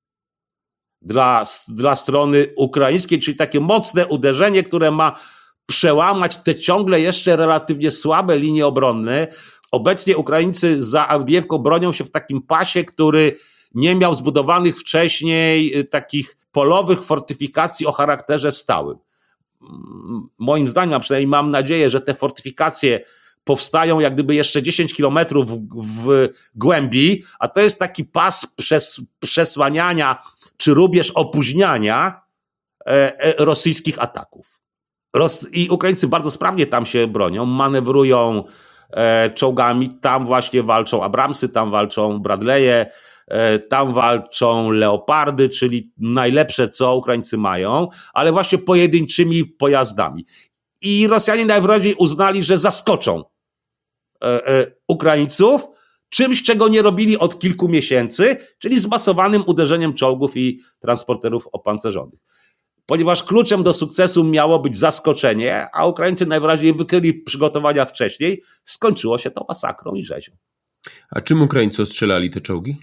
dla strony ukraińskiej, czyli takie mocne uderzenie, które ma przełamać te ciągle jeszcze relatywnie słabe linie obronne. Obecnie Ukraińcy za Awdijewką bronią się w takim pasie, który nie miał zbudowanych wcześniej takich polowych fortyfikacji o charakterze stałym. Moim zdaniem, a przynajmniej mam nadzieję, że te fortyfikacje powstają jak gdyby jeszcze 10 kilometrów w głębi, a to jest taki pas przesłaniania czy rubież opóźniania rosyjskich ataków. I Ukraińcy bardzo sprawnie tam się bronią, manewrują czołgami, tam właśnie walczą Abramsy, tam walczą Bradley'e, tam walczą Leopardy, czyli najlepsze, co Ukraińcy mają, ale właśnie pojedynczymi pojazdami. I Rosjanie najwyraźniej uznali, że zaskoczą Ukraińców czymś, czego nie robili od kilku miesięcy, czyli zmasowanym uderzeniem czołgów i transporterów opancerzonych. Ponieważ kluczem do sukcesu miało być zaskoczenie, a Ukraińcy najwyraźniej wykryli przygotowania wcześniej, skończyło się to masakrą i rzezią. A czym Ukraińcy ostrzelali te czołgi?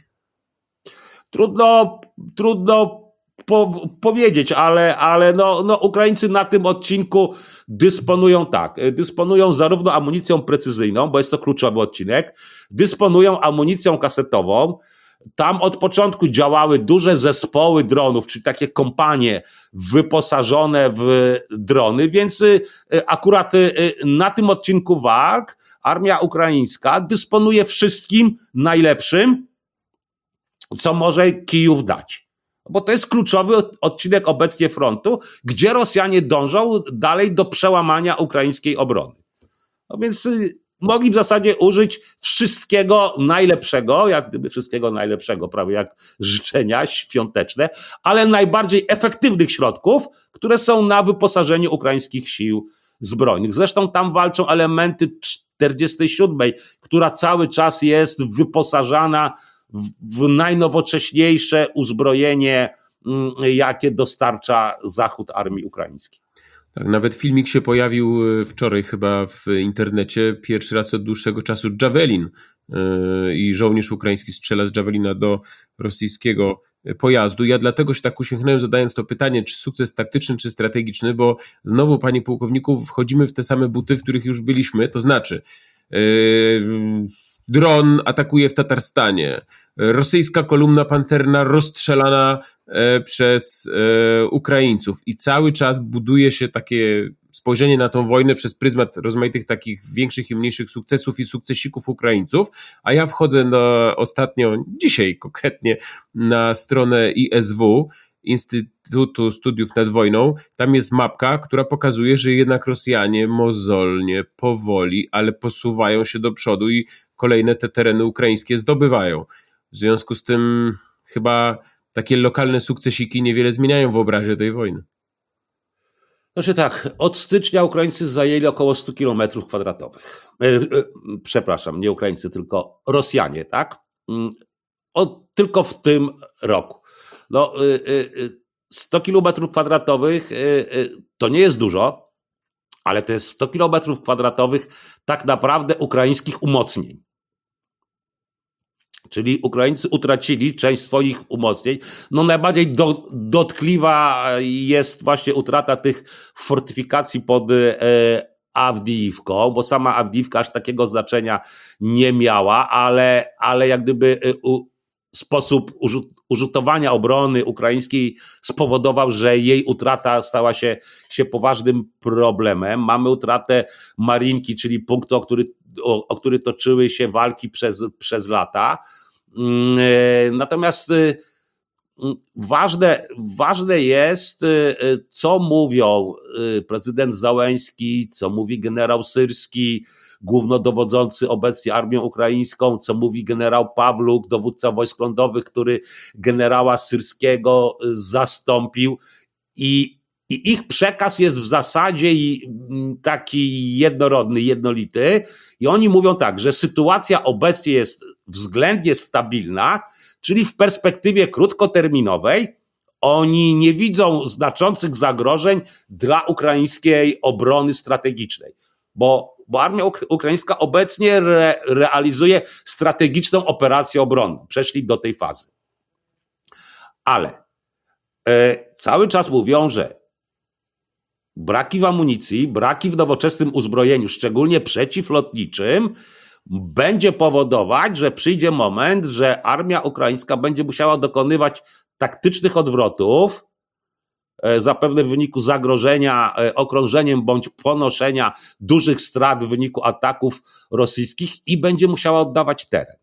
Trudno powiedzieć, ale Ukraińcy na tym odcinku dysponują zarówno amunicją precyzyjną, bo jest to kluczowy odcinek, dysponują amunicją kasetową. Tam od początku działały duże zespoły dronów, czyli takie kompanie wyposażone w drony, więc akurat na tym odcinku walk armia ukraińska dysponuje wszystkim najlepszym, co może Kijów dać. Bo to jest kluczowy odcinek obecnie frontu, gdzie Rosjanie dążą dalej do przełamania ukraińskiej obrony. No więc mogli w zasadzie użyć wszystkiego najlepszego, jak gdyby wszystkiego najlepszego, prawie jak życzenia świąteczne, ale najbardziej efektywnych środków, które są na wyposażeniu ukraińskich sił zbrojnych. Zresztą tam walczą elementy 47., która cały czas jest wyposażana w najnowocześniejsze uzbrojenie, jakie dostarcza Zachód armii ukraińskiej. Tak, nawet filmik się pojawił wczoraj chyba w internecie, pierwszy raz od dłuższego czasu Javelin i żołnierz ukraiński strzela z Javelina do rosyjskiego pojazdu. Ja dlatego się tak uśmiechnąłem, zadając to pytanie, czy sukces taktyczny, czy strategiczny, bo znowu, panie pułkowniku, wchodzimy w te same buty, w których już byliśmy, to znaczy dron atakuje w Tatarstanie, rosyjska kolumna pancerna rozstrzelana przez Ukraińców i cały czas buduje się takie spojrzenie na tą wojnę przez pryzmat rozmaitych takich większych i mniejszych sukcesów i sukcesików Ukraińców, a ja wchodzę ostatnio, dzisiaj konkretnie, na stronę ISW, Instytutu Studiów nad Wojną. Tam jest mapka, która pokazuje, że jednak Rosjanie mozolnie, powoli, ale posuwają się do przodu i kolejne te tereny ukraińskie zdobywają. W związku z tym chyba takie lokalne sukcesiki niewiele zmieniają w obrazie tej wojny. Znaczy tak, od stycznia Ukraińcy zajęli około 100 kilometrów kwadratowych. Przepraszam, nie Ukraińcy, tylko Rosjanie, tak? Tylko w tym roku. 100 kilometrów kwadratowych to nie jest dużo, ale to jest 100 kilometrów kwadratowych tak naprawdę ukraińskich umocnień. Czyli Ukraińcy utracili część swoich umocnień. Najbardziej dotkliwa jest właśnie utrata tych fortyfikacji pod Awdijiwką, bo sama Awdijiwka aż takiego znaczenia nie miała, ale jak gdyby sposób użytkowania obrony ukraińskiej spowodował, że jej utrata stała się poważnym problemem. Mamy utratę Marinki, czyli punktu, o który toczyły się walki przez lata. Natomiast ważne jest, co mówią prezydent Załęski, co mówi generał Syrski, głównodowodzący obecnie armią ukraińską, co mówi generał Pawluk, dowódca wojsk lądowych, który generała Syrskiego zastąpił i ich przekaz jest w zasadzie taki jednorodny, jednolity i oni mówią tak, że sytuacja obecnie jest względnie stabilna, czyli w perspektywie krótkoterminowej oni nie widzą znaczących zagrożeń dla ukraińskiej obrony strategicznej, bo armia ukraińska obecnie realizuje strategiczną operację obronną. Przeszli do tej fazy. Ale cały czas mówią, że braki w amunicji, braki w nowoczesnym uzbrojeniu, szczególnie przeciwlotniczym, będzie powodować, że przyjdzie moment, że armia ukraińska będzie musiała dokonywać taktycznych odwrotów, zapewne w wyniku zagrożenia okrążeniem bądź ponoszenia dużych strat w wyniku ataków rosyjskich i będzie musiała oddawać teren.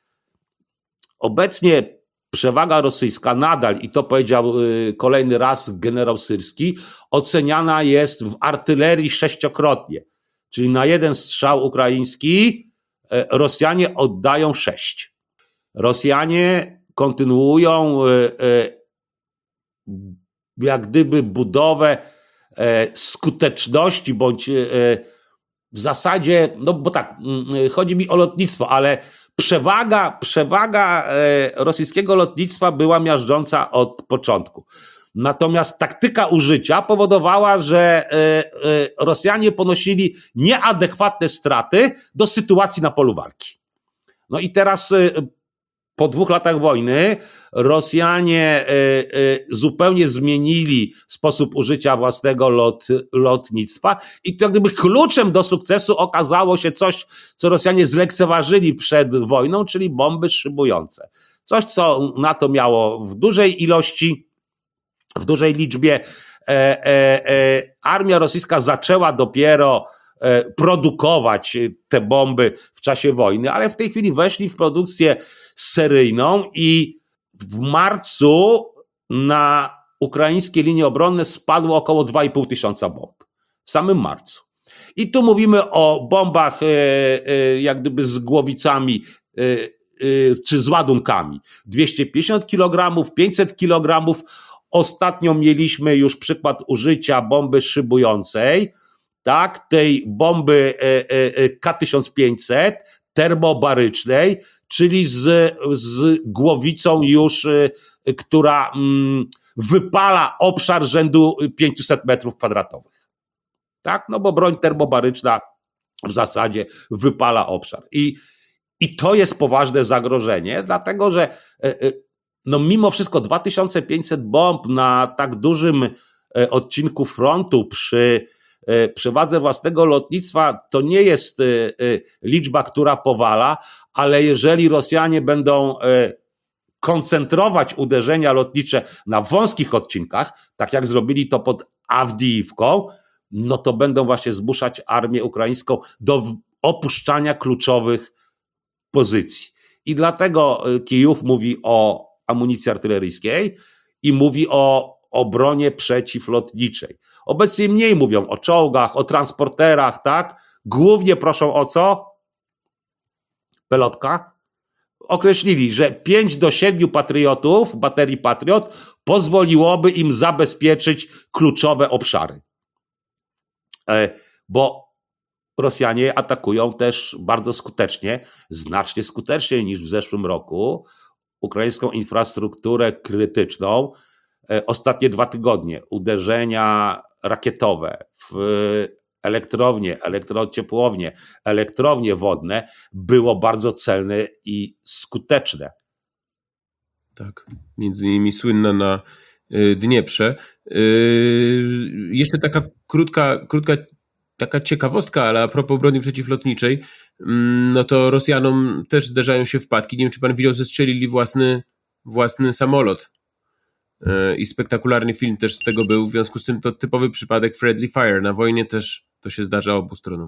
Obecnie przewaga rosyjska nadal, i to powiedział kolejny raz generał Syrski, oceniana jest w artylerii 6-krotnie. Czyli na jeden strzał ukraiński Rosjanie oddają 6. Rosjanie kontynuują jak gdyby budowę skuteczności, bądź w zasadzie, bo tak, chodzi mi o lotnictwo, ale przewaga rosyjskiego lotnictwa była miażdżąca od początku. Natomiast taktyka użycia powodowała, że Rosjanie ponosili nieadekwatne straty do sytuacji na polu walki. I teraz po 2 latach wojny Rosjanie zupełnie zmienili sposób użycia własnego lotnictwa i to jak gdyby kluczem do sukcesu okazało się coś, co Rosjanie zlekceważyli przed wojną, czyli bomby szybujące. Coś, co NATO miało w dużej ilości, w dużej liczbie. Armia rosyjska zaczęła dopiero produkować te bomby w czasie wojny, ale w tej chwili weszli w produkcję seryjną i w marcu na ukraińskie linie obronne spadło około 2,5 tysiąca bomb. W samym marcu. I tu mówimy o bombach jak gdyby z głowicami czy z ładunkami. 250 kg, 500 kg. Ostatnio mieliśmy już przykład użycia bomby szybującej, tak, tej bomby K-1500 termobarycznej, czyli z głowicą już, która wypala obszar rzędu 500 metrów kwadratowych. Tak, bo broń termobaryczna w zasadzie wypala obszar. I to jest poważne zagrożenie, dlatego że mimo wszystko 2500 bomb na tak dużym odcinku frontu przy przewadze własnego lotnictwa to nie jest liczba, która powala, ale jeżeli Rosjanie będą koncentrować uderzenia lotnicze na wąskich odcinkach, tak jak zrobili to pod Awdijiwką, to będą właśnie zmuszać armię ukraińską do opuszczania kluczowych pozycji. I dlatego Kijów mówi o amunicji artyleryjskiej i mówi o obronie przeciwlotniczej. Obecnie mniej mówią o czołgach, o transporterach, tak? Głównie proszą o co? Pelotka, określili, że 5 do 7 patriotów, baterii Patriot, pozwoliłoby im zabezpieczyć kluczowe obszary. Bo Rosjanie atakują też bardzo skutecznie, znacznie skuteczniej niż w zeszłym roku, ukraińską infrastrukturę krytyczną. Ostatnie 2 tygodnie uderzenia rakietowe w elektrownie, elektrociepłownie, elektrownie wodne było bardzo celne i skuteczne. Tak, między innymi słynna na Dnieprze. Jeszcze taka krótka taka ciekawostka, ale a propos broni przeciwlotniczej, no to Rosjanom też zdarzają się wpadki. Nie wiem, czy pan widział, zestrzelili własny samolot. I spektakularny film też z tego był. W związku z tym to typowy przypadek friendly fire. Na wojnie też to się zdarza obu stronom.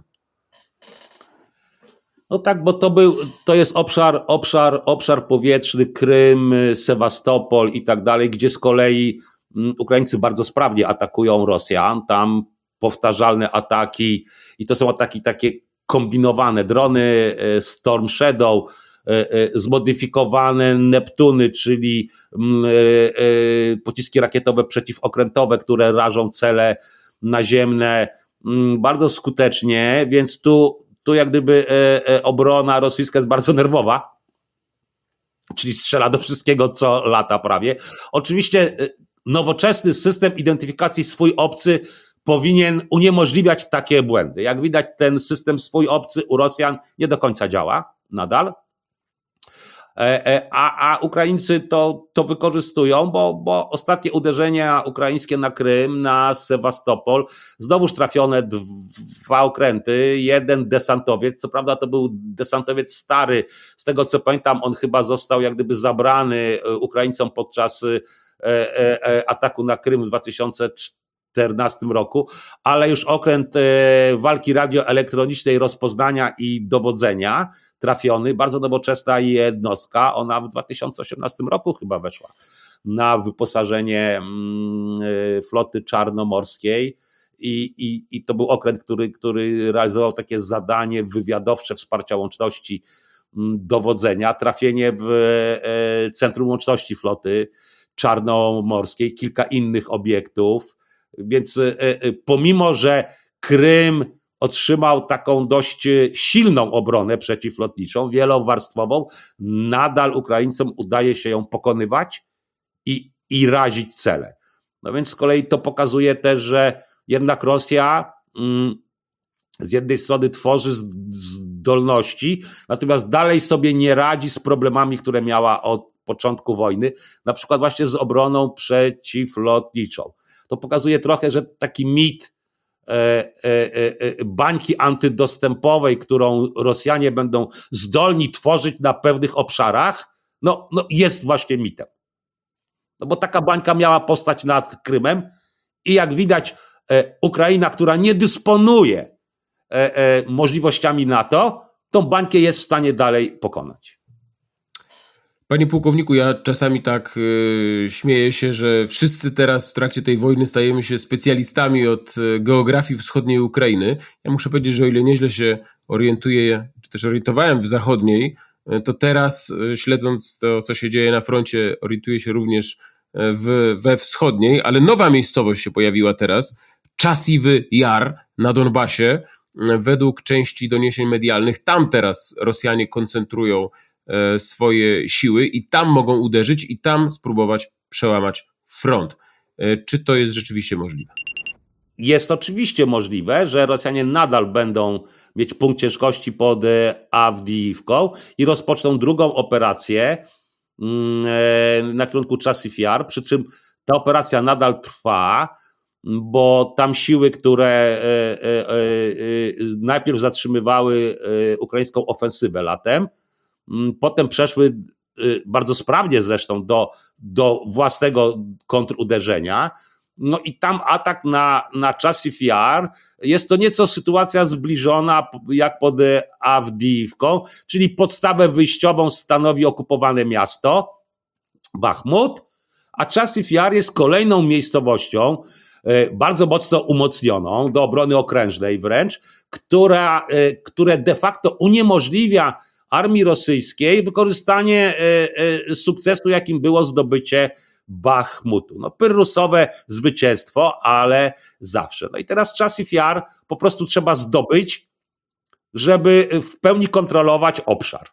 No tak, bo to jest obszar powietrzny, Krym, Sewastopol i tak dalej, gdzie z kolei Ukraińcy bardzo sprawnie atakują Rosjan. Tam powtarzalne ataki i to są ataki takie kombinowane. Drony Storm Shadow, zmodyfikowane Neptuny, czyli pociski rakietowe przeciwokrętowe, które rażą cele naziemne bardzo skutecznie, więc tu jak gdyby obrona rosyjska jest bardzo nerwowa, czyli strzela do wszystkiego, co lata prawie. Oczywiście nowoczesny system identyfikacji swój obcy powinien uniemożliwiać takie błędy. Jak widać, ten system swój obcy u Rosjan nie do końca działa nadal, a Ukraińcy to wykorzystują, bo ostatnie uderzenia ukraińskie na Krym, na Sewastopol, znowuż trafione 2 okręty, 1 desantowiec, co prawda to był desantowiec stary, z tego co pamiętam on chyba został jak gdyby zabrany Ukraińcom podczas ataku na Krym w 2014 roku, ale już okręt walki radioelektronicznej, rozpoznania i dowodzenia trafiony, bardzo nowoczesna jednostka, ona w 2018 roku chyba weszła na wyposażenie floty czarnomorskiej i to był okręt, który realizował takie zadanie wywiadowcze wsparcia łączności dowodzenia, trafienie w centrum łączności floty czarnomorskiej, kilka innych obiektów, więc pomimo, że Krym otrzymał taką dość silną obronę przeciwlotniczą, wielowarstwową, nadal Ukraińcom udaje się ją pokonywać i razić cele. No więc z kolei to pokazuje też, że jednak Rosja z jednej strony tworzy zdolności, natomiast dalej sobie nie radzi z problemami, które miała od początku wojny, na przykład właśnie z obroną przeciwlotniczą. To pokazuje trochę, że taki mit bańki antydostępowej, którą Rosjanie będą zdolni tworzyć na pewnych obszarach, no jest właśnie mitem. No bo taka bańka miała powstać nad Krymem i jak widać Ukraina, która nie dysponuje możliwościami NATO, tą bańkę jest w stanie dalej pokonać. Panie pułkowniku, ja czasami tak śmieję się, że wszyscy teraz w trakcie tej wojny stajemy się specjalistami od geografii wschodniej Ukrainy. Ja muszę powiedzieć, że o ile nieźle się orientuję, czy też orientowałem w zachodniej, to teraz śledząc to, co się dzieje na froncie, orientuję się również we wschodniej, ale nowa miejscowość się pojawiła teraz, Czasiwy Jar na Donbasie. Według części doniesień medialnych tam teraz Rosjanie koncentrują swoje siły i tam mogą uderzyć i tam spróbować przełamać front. Czy to jest rzeczywiście możliwe? Jest oczywiście możliwe, że Rosjanie nadal będą mieć punkt ciężkości pod Awdijiwką i rozpoczną drugą operację na kierunku Czasiw Jar, przy czym ta operacja nadal trwa, bo tam siły, które najpierw zatrzymywały ukraińską ofensywę latem, potem przeszły bardzo sprawnie zresztą do własnego kontruderzenia. No i tam atak na Czasiw Jar jest to nieco sytuacja zbliżona jak pod Awdijiwką, czyli podstawę wyjściową stanowi okupowane miasto Bachmut, a Czasiw Jar jest kolejną miejscowością bardzo mocno umocnioną do obrony okrężnej wręcz, które de facto uniemożliwia armii rosyjskiej wykorzystanie sukcesu, jakim było zdobycie Bachmutu. No, pyrrusowe zwycięstwo, ale zawsze. No i teraz Czasów Jar po prostu trzeba zdobyć, żeby w pełni kontrolować obszar.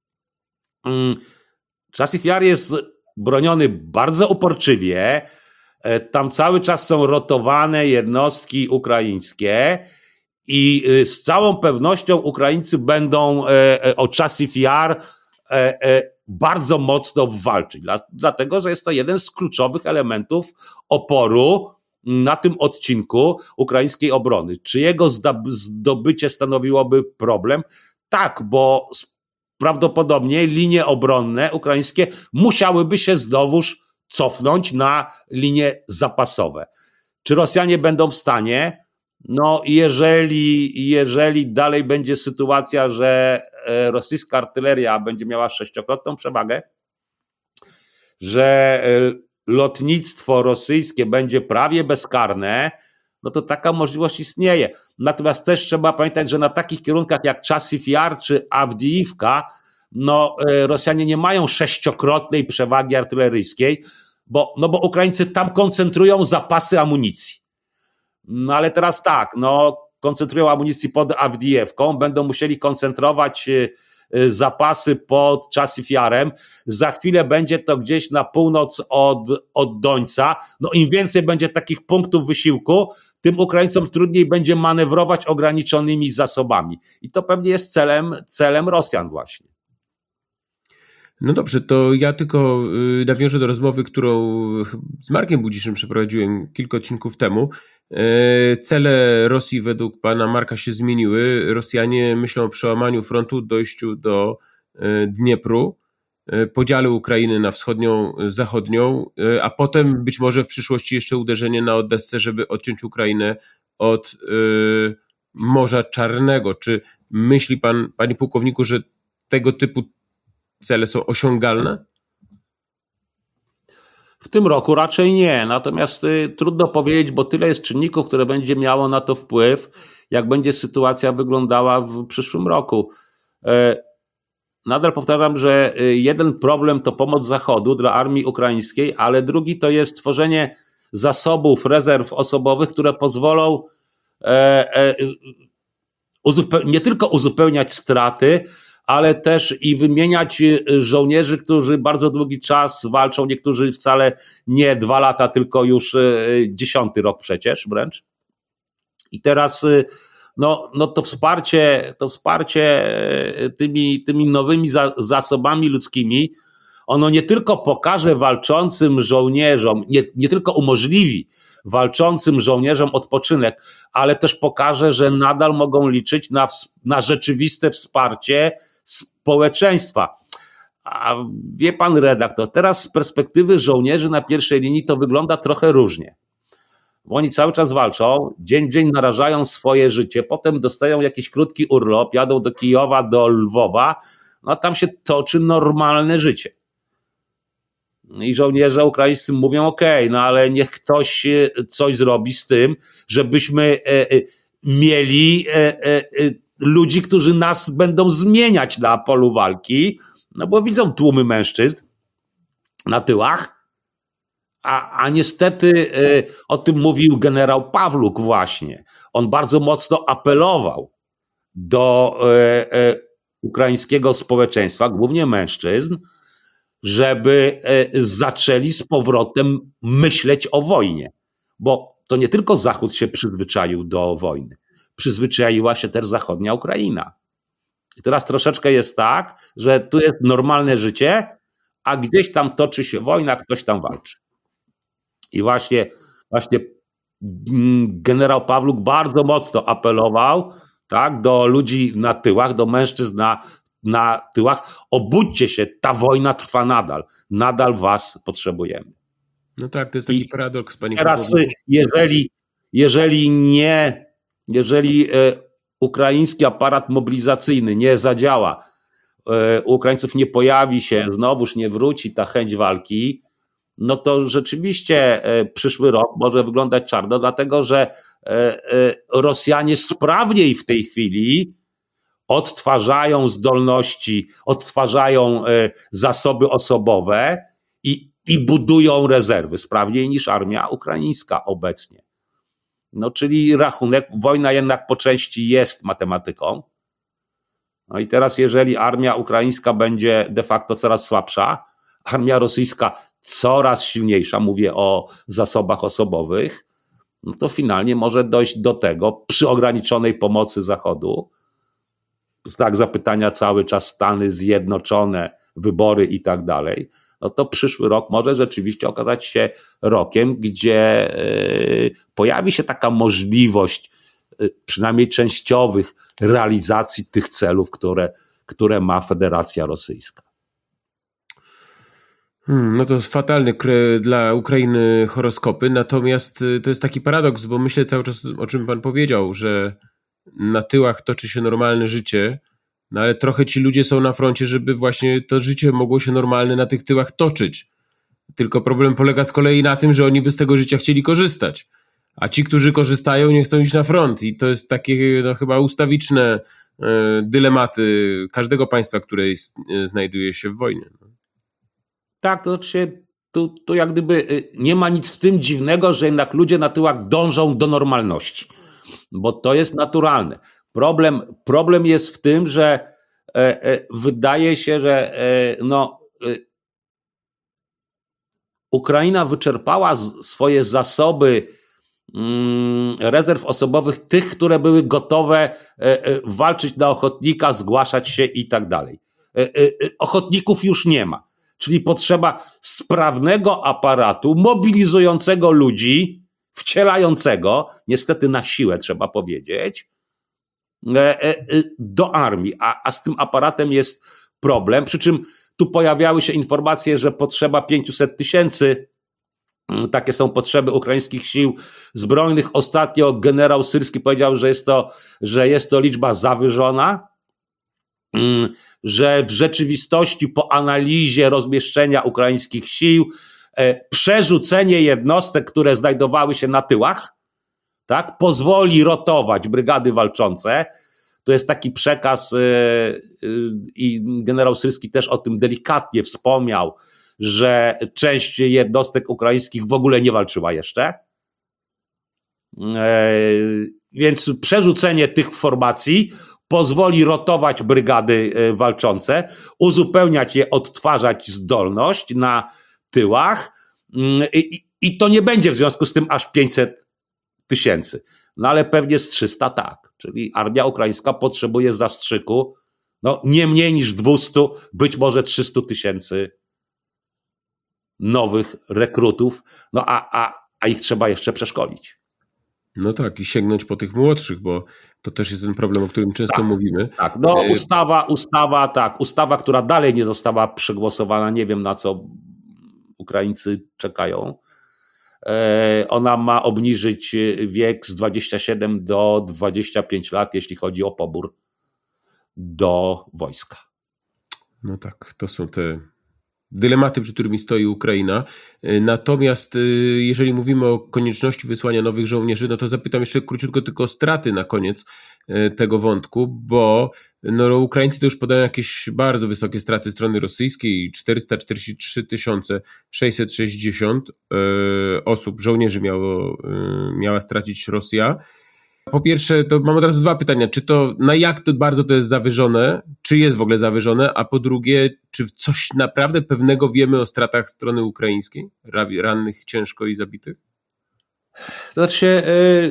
Czasów Jar jest broniony bardzo uporczywie. Tam cały czas są rotowane jednostki ukraińskie i z całą pewnością Ukraińcy będą o Czasów Jar bardzo mocno walczyć, dlatego że jest to jeden z kluczowych elementów oporu na tym odcinku ukraińskiej obrony. Czy jego zdobycie stanowiłoby problem? Tak, bo prawdopodobnie linie obronne ukraińskie musiałyby się znowuż cofnąć na linie zapasowe. Czy Rosjanie będą w stanie? No, jeżeli dalej będzie sytuacja, że rosyjska artyleria będzie miała 6-krotną przewagę, że lotnictwo rosyjskie będzie prawie bezkarne, no to taka możliwość istnieje. Natomiast też trzeba pamiętać, że na takich kierunkach jak Czasów Jar czy Awdijiwka, no Rosjanie nie mają 6-krotnej przewagi artyleryjskiej, bo Ukraińcy tam koncentrują zapasy amunicji. No ale teraz tak, koncentrują amunicję pod Awdijewką, będą musieli koncentrować zapasy pod Czasów Jarem. Za chwilę będzie to gdzieś na północ od Dońca. No im więcej będzie takich punktów wysiłku, tym Ukraińcom trudniej będzie manewrować ograniczonymi zasobami. I to pewnie jest celem Rosjan właśnie. No dobrze, to ja tylko nawiążę do rozmowy, którą z Markiem Budziszem przeprowadziłem kilka odcinków temu. Cele Rosji według pana Marka się zmieniły. Rosjanie myślą o przełamaniu frontu, dojściu do Dniepru, podziale Ukrainy na wschodnią, zachodnią, a potem być może w przyszłości jeszcze uderzenie na Odessę, żeby odciąć Ukrainę od Morza Czarnego. Czy myśli pan, panie pułkowniku, że tego typu cele są osiągalne? W tym roku raczej nie, natomiast trudno powiedzieć, bo tyle jest czynników, które będzie miało na to wpływ, jak będzie sytuacja wyglądała w przyszłym roku. Nadal powtarzam, że jeden problem to pomoc Zachodu dla armii ukraińskiej, ale drugi to jest tworzenie zasobów, rezerw osobowych, które pozwolą nie tylko uzupełniać straty, ale też i wymieniać żołnierzy, którzy bardzo długi czas walczą, niektórzy wcale nie 2 lata, tylko już 10. rok przecież wręcz. I teraz to wsparcie tymi nowymi zasobami ludzkimi, ono nie tylko pokaże walczącym żołnierzom, nie tylko umożliwi walczącym żołnierzom odpoczynek, ale też pokaże, że nadal mogą liczyć na rzeczywiste wsparcie społeczeństwa. A wie pan redaktor, teraz z perspektywy żołnierzy na pierwszej linii to wygląda trochę różnie. Bo oni cały czas walczą, dzień w dzień narażają swoje życie, potem dostają jakiś krótki urlop, jadą do Kijowa, do Lwowa, no a tam się toczy normalne życie. I żołnierze ukraińscy mówią, okej, no ale niech ktoś coś zrobi z tym, żebyśmy mieli ludzi, którzy nas będą zmieniać na polu walki, no bo widzą tłumy mężczyzn na tyłach, a niestety o tym mówił generał Pawluk właśnie. On bardzo mocno apelował do ukraińskiego społeczeństwa, głównie mężczyzn, żeby zaczęli z powrotem myśleć o wojnie. Bo to nie tylko Zachód się przyzwyczaił do wojny. Przyzwyczaiła się też zachodnia Ukraina. I teraz troszeczkę jest tak, że tu jest normalne życie, a gdzieś tam toczy się wojna, ktoś tam walczy. I właśnie generał Pawluk bardzo mocno apelował, tak, do ludzi na tyłach, do mężczyzn na tyłach, obudźcie się, ta wojna trwa nadal was potrzebujemy. No tak, to jest taki paradoks, panie teraz jeżeli ukraiński aparat mobilizacyjny nie zadziała, u Ukraińców nie pojawi się, znowuż nie wróci ta chęć walki, no to rzeczywiście przyszły rok może wyglądać czarno, dlatego że Rosjanie sprawniej w tej chwili odtwarzają zdolności, odtwarzają zasoby osobowe i budują rezerwy sprawniej niż armia ukraińska obecnie. No, czyli rachunek, wojna jednak po części jest matematyką. No i teraz jeżeli armia ukraińska będzie de facto coraz słabsza, armia rosyjska coraz silniejsza, mówię o zasobach osobowych, no to finalnie może dojść do tego przy ograniczonej pomocy Zachodu, znak zapytania cały czas Stany Zjednoczone, wybory i tak dalej, no to przyszły rok może rzeczywiście okazać się rokiem, gdzie pojawi się taka możliwość przynajmniej częściowych realizacji tych celów, które ma Federacja Rosyjska. No to fatalny dla Ukrainy horoskopy, natomiast to jest taki paradoks, bo myślę cały czas, o czym pan powiedział, że na tyłach toczy się normalne życie, no ale trochę ci ludzie są na froncie, żeby właśnie to życie mogło się normalnie na tych tyłach toczyć. Tylko problem polega z kolei na tym, że oni by z tego życia chcieli korzystać. A ci, którzy korzystają, nie chcą iść na front. I to jest takie chyba ustawiczne dylematy każdego państwa, które znajduje się w wojnie. Tak, to tu jak gdyby nie ma nic w tym dziwnego, że jednak ludzie na tyłach dążą do normalności. Bo to jest naturalne. Problem jest w tym, że wydaje się, że Ukraina wyczerpała swoje zasoby rezerw osobowych, tych, które były gotowe walczyć na ochotnika, zgłaszać się i tak dalej. Ochotników już nie ma. Czyli potrzeba sprawnego aparatu, mobilizującego ludzi, wcielającego, niestety na siłę trzeba powiedzieć, do armii. A z tym aparatem jest problem, przy czym tu pojawiały się informacje, że potrzeba 500 000, takie są potrzeby ukraińskich sił zbrojnych. Ostatnio generał Syrski powiedział, że jest to liczba zawyżona, że w rzeczywistości po analizie rozmieszczenia ukraińskich sił przerzucenie jednostek, które znajdowały się na tyłach, tak, pozwoli rotować brygady walczące. To jest taki przekaz i generał Syrski też o tym delikatnie wspomniał, że część jednostek ukraińskich w ogóle nie walczyła jeszcze. Więc przerzucenie tych formacji pozwoli rotować brygady walczące, uzupełniać je, odtwarzać zdolność na tyłach i to nie będzie w związku z tym aż 500 000. No ale pewnie z 300 tak. Czyli armia ukraińska potrzebuje zastrzyku nie mniej niż 200, być może 300 000 nowych rekrutów, a ich trzeba jeszcze przeszkolić. No tak, i sięgnąć po tych młodszych, bo to też jest ten problem, o którym często mówimy. Tak, ustawa, która dalej nie została przegłosowana, nie wiem na co Ukraińcy czekają. Ona ma obniżyć wiek z 27 do 25 lat, jeśli chodzi o pobór do wojska. No tak, to są te dylematy, przed którymi stoi Ukraina. Natomiast jeżeli mówimy o konieczności wysłania nowych żołnierzy, no to zapytam jeszcze króciutko tylko o straty na koniec tego wątku, bo Ukraińcy to już podają jakieś bardzo wysokie straty strony rosyjskiej, 443 660 osób, żołnierzy miała stracić Rosja. Po pierwsze, to mam od razu dwa pytania. Na jak to bardzo to jest zawyżone? Czy jest w ogóle zawyżone? A po drugie, czy coś naprawdę pewnego wiemy o stratach strony ukraińskiej? Rannych ciężko i zabitych? To znaczy,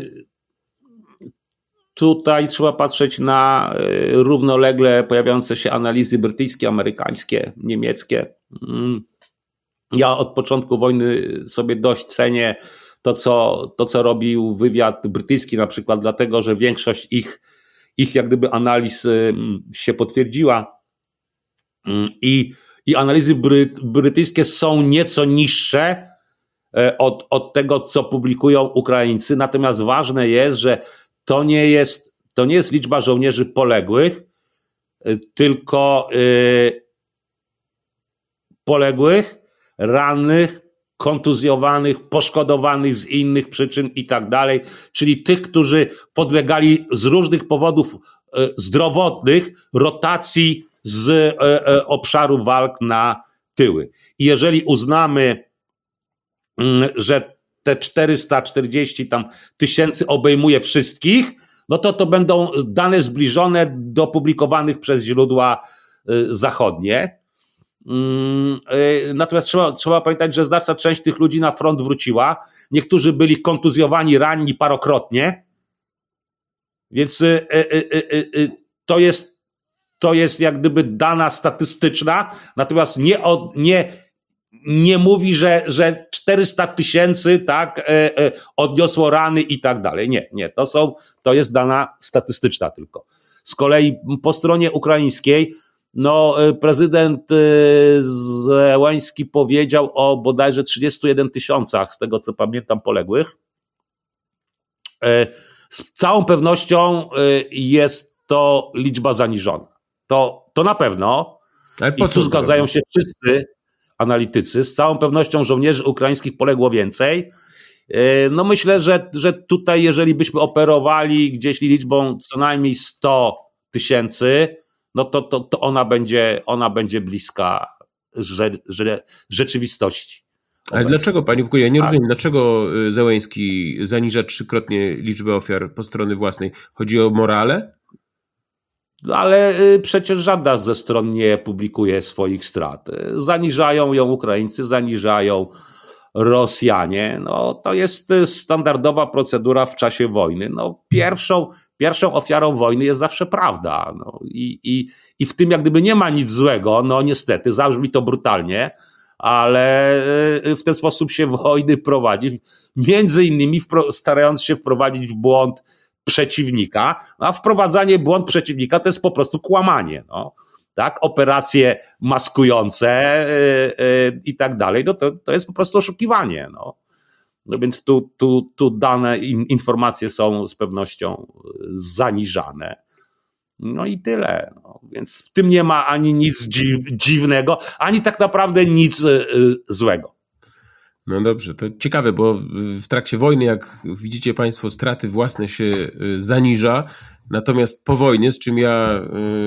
tutaj trzeba patrzeć na równolegle pojawiające się analizy brytyjskie, amerykańskie, niemieckie. Ja od początku wojny sobie dość cenię to, co robił wywiad brytyjski na przykład, dlatego, że większość ich jak gdyby analiz się potwierdziła i analizy brytyjskie są nieco niższe od tego, co publikują Ukraińcy, natomiast ważne jest, że to nie jest liczba żołnierzy poległych, tylko poległych, rannych, kontuzjowanych, poszkodowanych z innych przyczyn i tak dalej, czyli tych, którzy podlegali z różnych powodów zdrowotnych, rotacji z obszaru walk na tyły. I jeżeli uznamy, że te 440 tam tysięcy obejmuje wszystkich, no to będą dane zbliżone do publikowanych przez źródła zachodnie. Natomiast trzeba pamiętać, że znaczna część tych ludzi na front wróciła. Niektórzy byli kontuzjowani, ranni parokrotnie. Więc to jest jak gdyby dana statystyczna, natomiast nie mówi, że 400 tysięcy tak, odniosło rany i tak dalej. Nie, to jest dana statystyczna tylko. Z kolei po stronie ukraińskiej, no, prezydent Zełenski powiedział o bodajże 31 tysiącach, z tego co pamiętam, poległych. Z całą pewnością jest to liczba zaniżona. To na pewno. I tu zgadzają się wszyscy analitycy. Z całą pewnością żołnierzy ukraińskich poległo więcej. No myślę, że tutaj, jeżeli byśmy operowali gdzieś liczbą co najmniej 100 tysięcy, no to ona będzie bliska rzeczywistości. Ale dlaczego, panie Pułku, ja nie rozumiem, dlaczego Zełenski zaniża 3-krotnie liczbę ofiar po stronie własnej? Chodzi o morale? Ale przecież żadna ze stron nie publikuje swoich strat. Zaniżają ją Ukraińcy, zaniżają Rosjanie. No, to jest standardowa procedura w czasie wojny. No, pierwszą ofiarą wojny jest zawsze prawda. No, i w tym jak gdyby nie ma nic złego, no niestety, zabrzmi to brutalnie, ale w ten sposób się wojny prowadzi, między innymi starając się wprowadzić w błąd przeciwnika, a wprowadzanie błąd przeciwnika to jest po prostu kłamanie. No. Tak? Operacje maskujące i tak dalej, no to jest po prostu oszukiwanie. No więc tu dane informacje są z pewnością zaniżane. No i tyle. No. Więc w tym nie ma ani nic dziwnego, ani tak naprawdę nic złego. No dobrze, to ciekawe, bo w trakcie wojny, jak widzicie państwo, straty własne się zaniża, natomiast po wojnie, z czym ja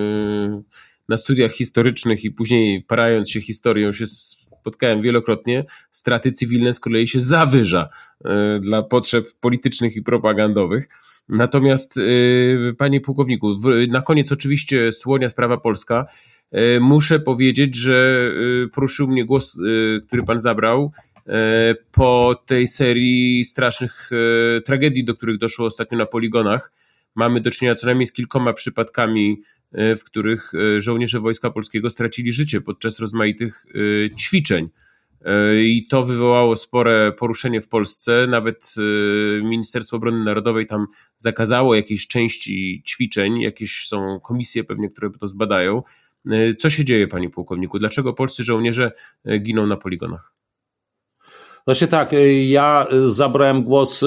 na studiach historycznych i później parając się historią się spotkałem wielokrotnie, straty cywilne z kolei się zawyża dla potrzeb politycznych i propagandowych. Natomiast, panie pułkowniku, na koniec oczywiście słonia sprawa polska. Muszę powiedzieć, że poruszył mnie głos, który pan zabrał po tej serii strasznych tragedii, do których doszło ostatnio na poligonach. Mamy do czynienia co najmniej z kilkoma przypadkami, w których żołnierze Wojska Polskiego stracili życie podczas rozmaitych ćwiczeń. I to wywołało spore poruszenie w Polsce. Nawet Ministerstwo Obrony Narodowej tam zakazało jakiejś części ćwiczeń. Jakieś są komisje pewnie, które to zbadają. Co się dzieje, panie pułkowniku? Dlaczego polscy żołnierze giną na poligonach? Właśnie tak, ja zabrałem głos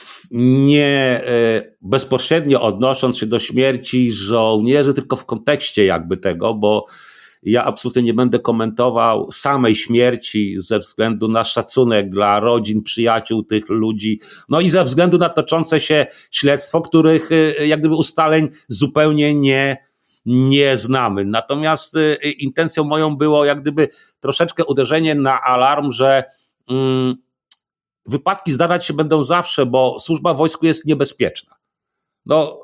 nie bezpośrednio odnosząc się do śmierci żołnierzy, tylko w kontekście jakby tego, bo ja absolutnie nie będę komentował samej śmierci ze względu na szacunek dla rodzin, przyjaciół tych ludzi, no i ze względu na toczące się śledztwo, których jak gdyby ustaleń zupełnie nie znamy. Natomiast intencją moją było jak gdyby troszeczkę uderzenie na alarm, że wypadki zdarzać się będą zawsze, bo służba w wojsku jest niebezpieczna. No,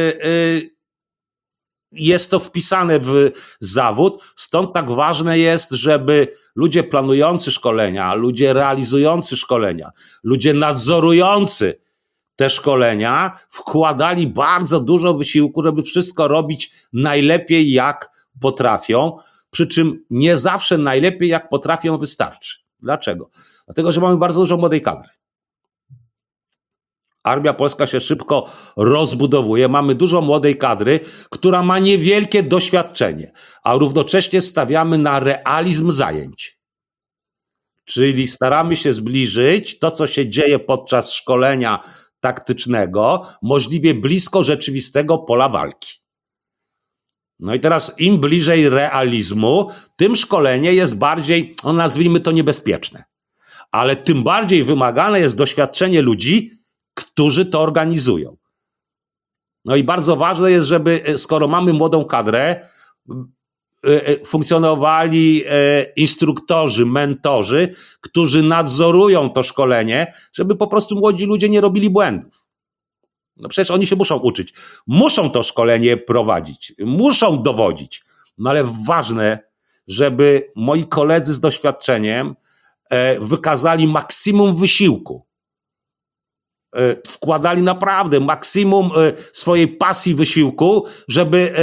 jest to wpisane w zawód, stąd tak ważne jest, żeby ludzie planujący szkolenia, ludzie realizujący szkolenia, ludzie nadzorujący te szkolenia wkładali bardzo dużo wysiłku, żeby wszystko robić najlepiej jak potrafią, przy czym nie zawsze najlepiej jak potrafią wystarczy. Dlaczego? Dlatego, że mamy bardzo dużo młodej kadry. Armia polska się szybko rozbudowuje, mamy dużo młodej kadry, która ma niewielkie doświadczenie, a równocześnie stawiamy na realizm zajęć. Czyli staramy się zbliżyć to, co się dzieje podczas szkolenia taktycznego, możliwie blisko rzeczywistego pola walki. No i teraz im bliżej realizmu, tym szkolenie jest bardziej, no nazwijmy to niebezpieczne. Ale tym bardziej wymagane jest doświadczenie ludzi, którzy to organizują. No i bardzo ważne jest, żeby skoro mamy młodą kadrę, funkcjonowali instruktorzy, mentorzy, którzy nadzorują to szkolenie, żeby po prostu młodzi ludzie nie robili błędów. No przecież oni się muszą uczyć. Muszą to szkolenie prowadzić. Muszą dowodzić. No ale ważne, żeby moi koledzy z doświadczeniem wykazali maksimum wysiłku. Wkładali naprawdę maksimum swojej pasji, wysiłku, żeby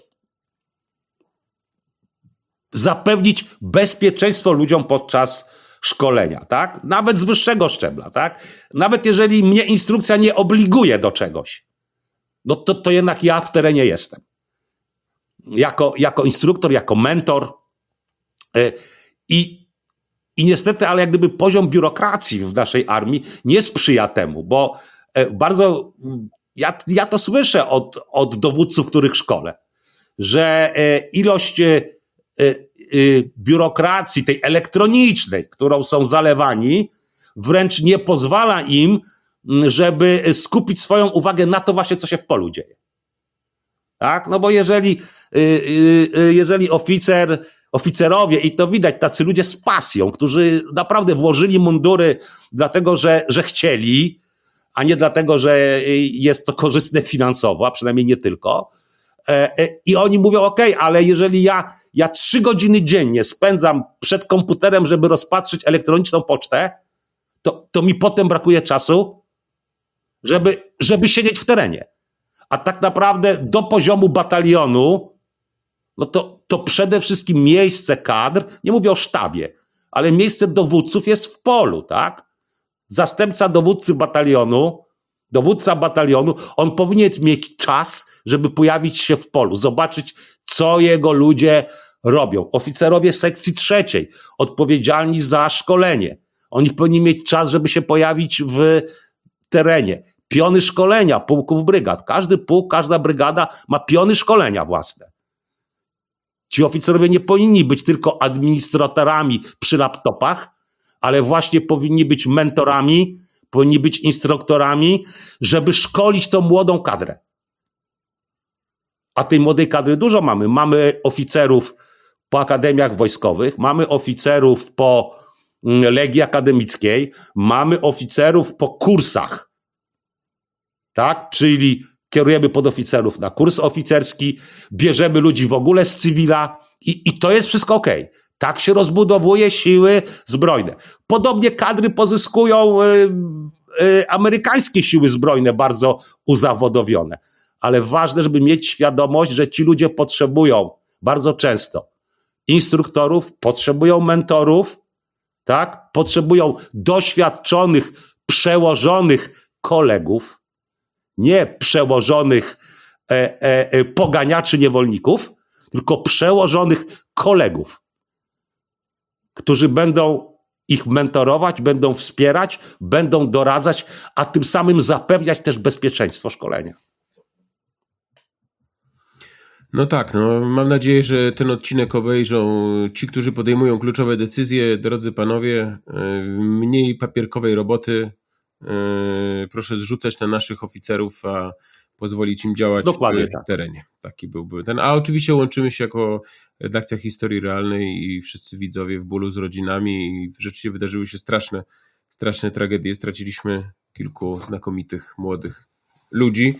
zapewnić bezpieczeństwo ludziom podczas szkolenia, tak? Nawet z wyższego szczebla, tak? Nawet jeżeli mnie instrukcja nie obliguje do czegoś, no to jednak ja w terenie jestem. Jako instruktor, jako mentor. I niestety, ale jak gdyby poziom biurokracji w naszej armii nie sprzyja temu, bo bardzo, ja to słyszę od dowódców, których szkolę, że ilość biurokracji, tej elektronicznej, którą są zalewani, wręcz nie pozwala im, żeby skupić swoją uwagę na to właśnie, co się w polu dzieje. Tak? No bo jeżeli oficerowie, i to widać, tacy ludzie z pasją, którzy naprawdę włożyli mundury dlatego, że chcieli, a nie dlatego, że jest to korzystne finansowo, a przynajmniej nie tylko. I oni mówią, okej, ale jeżeli ja 3 godziny dziennie spędzam przed komputerem, żeby rozpatrzyć elektroniczną pocztę, to mi potem brakuje czasu, żeby siedzieć w terenie. A tak naprawdę do poziomu batalionu, no to przede wszystkim miejsce kadr, nie mówię o sztabie, ale miejsce dowódców jest w polu, tak? Zastępca dowódcy batalionu, dowódca batalionu, on powinien mieć czas, żeby pojawić się w polu, zobaczyć, co jego ludzie robią. Oficerowie sekcji 3, odpowiedzialni za szkolenie, oni powinni mieć czas, żeby się pojawić w terenie. Piony szkolenia pułków, brygad. Każdy pułk, każda brygada ma piony szkolenia własne. Ci oficerowie nie powinni być tylko administratorami przy laptopach, ale właśnie powinni być mentorami, powinni być instruktorami, żeby szkolić tą młodą kadrę. A tej młodej kadry dużo mamy. Mamy oficerów po akademiach wojskowych, mamy oficerów po Legii Akademickiej, mamy oficerów po kursach. Tak? Czyli kierujemy podoficerów na kurs oficerski, bierzemy ludzi w ogóle z cywila i to jest wszystko okej. Tak się rozbudowuje siły zbrojne. Podobnie kadry pozyskują amerykańskie siły zbrojne, bardzo uzawodowione. Ale ważne, żeby mieć świadomość, że ci ludzie potrzebują bardzo często instruktorów, potrzebują mentorów, tak? Potrzebują doświadczonych, przełożonych kolegów, nie przełożonych poganiaczy niewolników, tylko przełożonych kolegów, którzy będą ich mentorować, będą wspierać, będą doradzać, a tym samym zapewniać też bezpieczeństwo szkolenia. No tak, mam nadzieję, że ten odcinek obejrzą ci, którzy podejmują kluczowe decyzje. Drodzy panowie, mniej papierkowej roboty, proszę zrzucać na naszych oficerów, a pozwolić im działać dokładnie w terenie. Taki byłby ten. A oczywiście łączymy się jako redakcja Historii Realnej i wszyscy widzowie w bólu z rodzinami i rzeczywiście wydarzyły się straszne tragedie. Straciliśmy kilku znakomitych, młodych ludzi.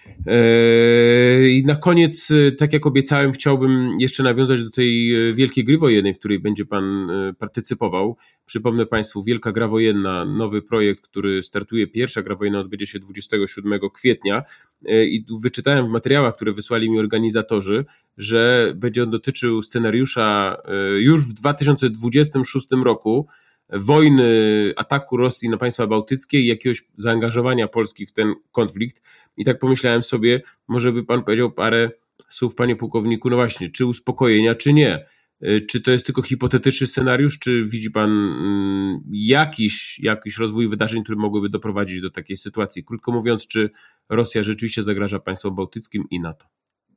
I na koniec, tak jak obiecałem, chciałbym jeszcze nawiązać do tej wielkiej gry wojennej, w której będzie pan partycypował. Przypomnę państwu, Wielka Gra Wojenna, nowy projekt, który startuje. Pierwsza gra wojenna odbędzie się 27 kwietnia i wyczytałem w materiałach, które wysłali mi organizatorzy, że będzie on dotyczył scenariusza już w 2026 roku, wojny, ataku Rosji na państwa bałtyckie i jakiegoś zaangażowania Polski w ten konflikt. I tak pomyślałem sobie, może by pan powiedział parę słów, panie pułkowniku, no właśnie, czy uspokojenia, czy nie? Czy to jest tylko hipotetyczny scenariusz, czy widzi pan jakiś rozwój wydarzeń, które mogłyby doprowadzić do takiej sytuacji? Krótko mówiąc, czy Rosja rzeczywiście zagraża państwom bałtyckim i NATO?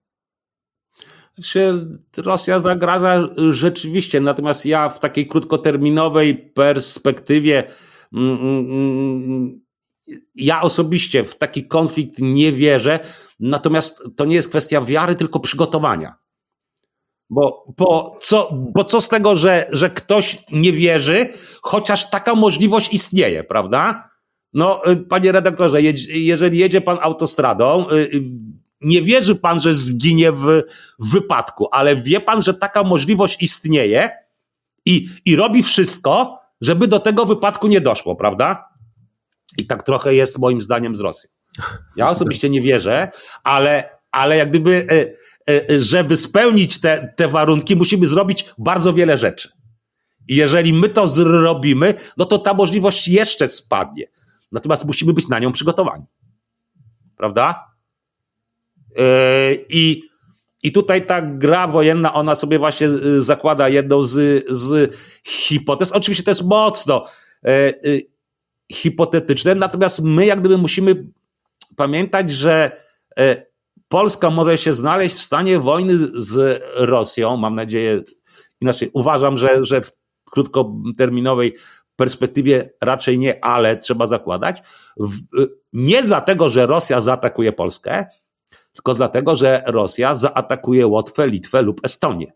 Rosja zagraża rzeczywiście, natomiast ja w takiej krótkoterminowej perspektywie ja osobiście w taki konflikt nie wierzę, natomiast to nie jest kwestia wiary, tylko przygotowania. Bo co z tego, że ktoś nie wierzy, chociaż taka możliwość istnieje, prawda? No, panie redaktorze, jeżeli jedzie pan autostradą, nie wierzy pan, że zginie w wypadku, ale wie pan, że taka możliwość istnieje i robi wszystko, żeby do tego wypadku nie doszło, prawda? I tak trochę jest moim zdaniem z Rosją. Ja osobiście nie wierzę, ale jak gdyby, żeby spełnić te warunki, musimy zrobić bardzo wiele rzeczy. I jeżeli my to zrobimy, no to ta możliwość jeszcze spadnie. Natomiast musimy być na nią przygotowani. Prawda? I tutaj ta gra wojenna, ona sobie właśnie zakłada jedną z hipotez. Oczywiście to jest mocno hipotetyczne, natomiast my jak gdyby musimy pamiętać, że Polska może się znaleźć w stanie wojny z Rosją, mam nadzieję, inaczej uważam, że w krótkoterminowej perspektywie raczej nie, ale trzeba zakładać, nie dlatego, że Rosja zaatakuje Polskę, tylko dlatego, że Rosja zaatakuje Łotwę, Litwę lub Estonię.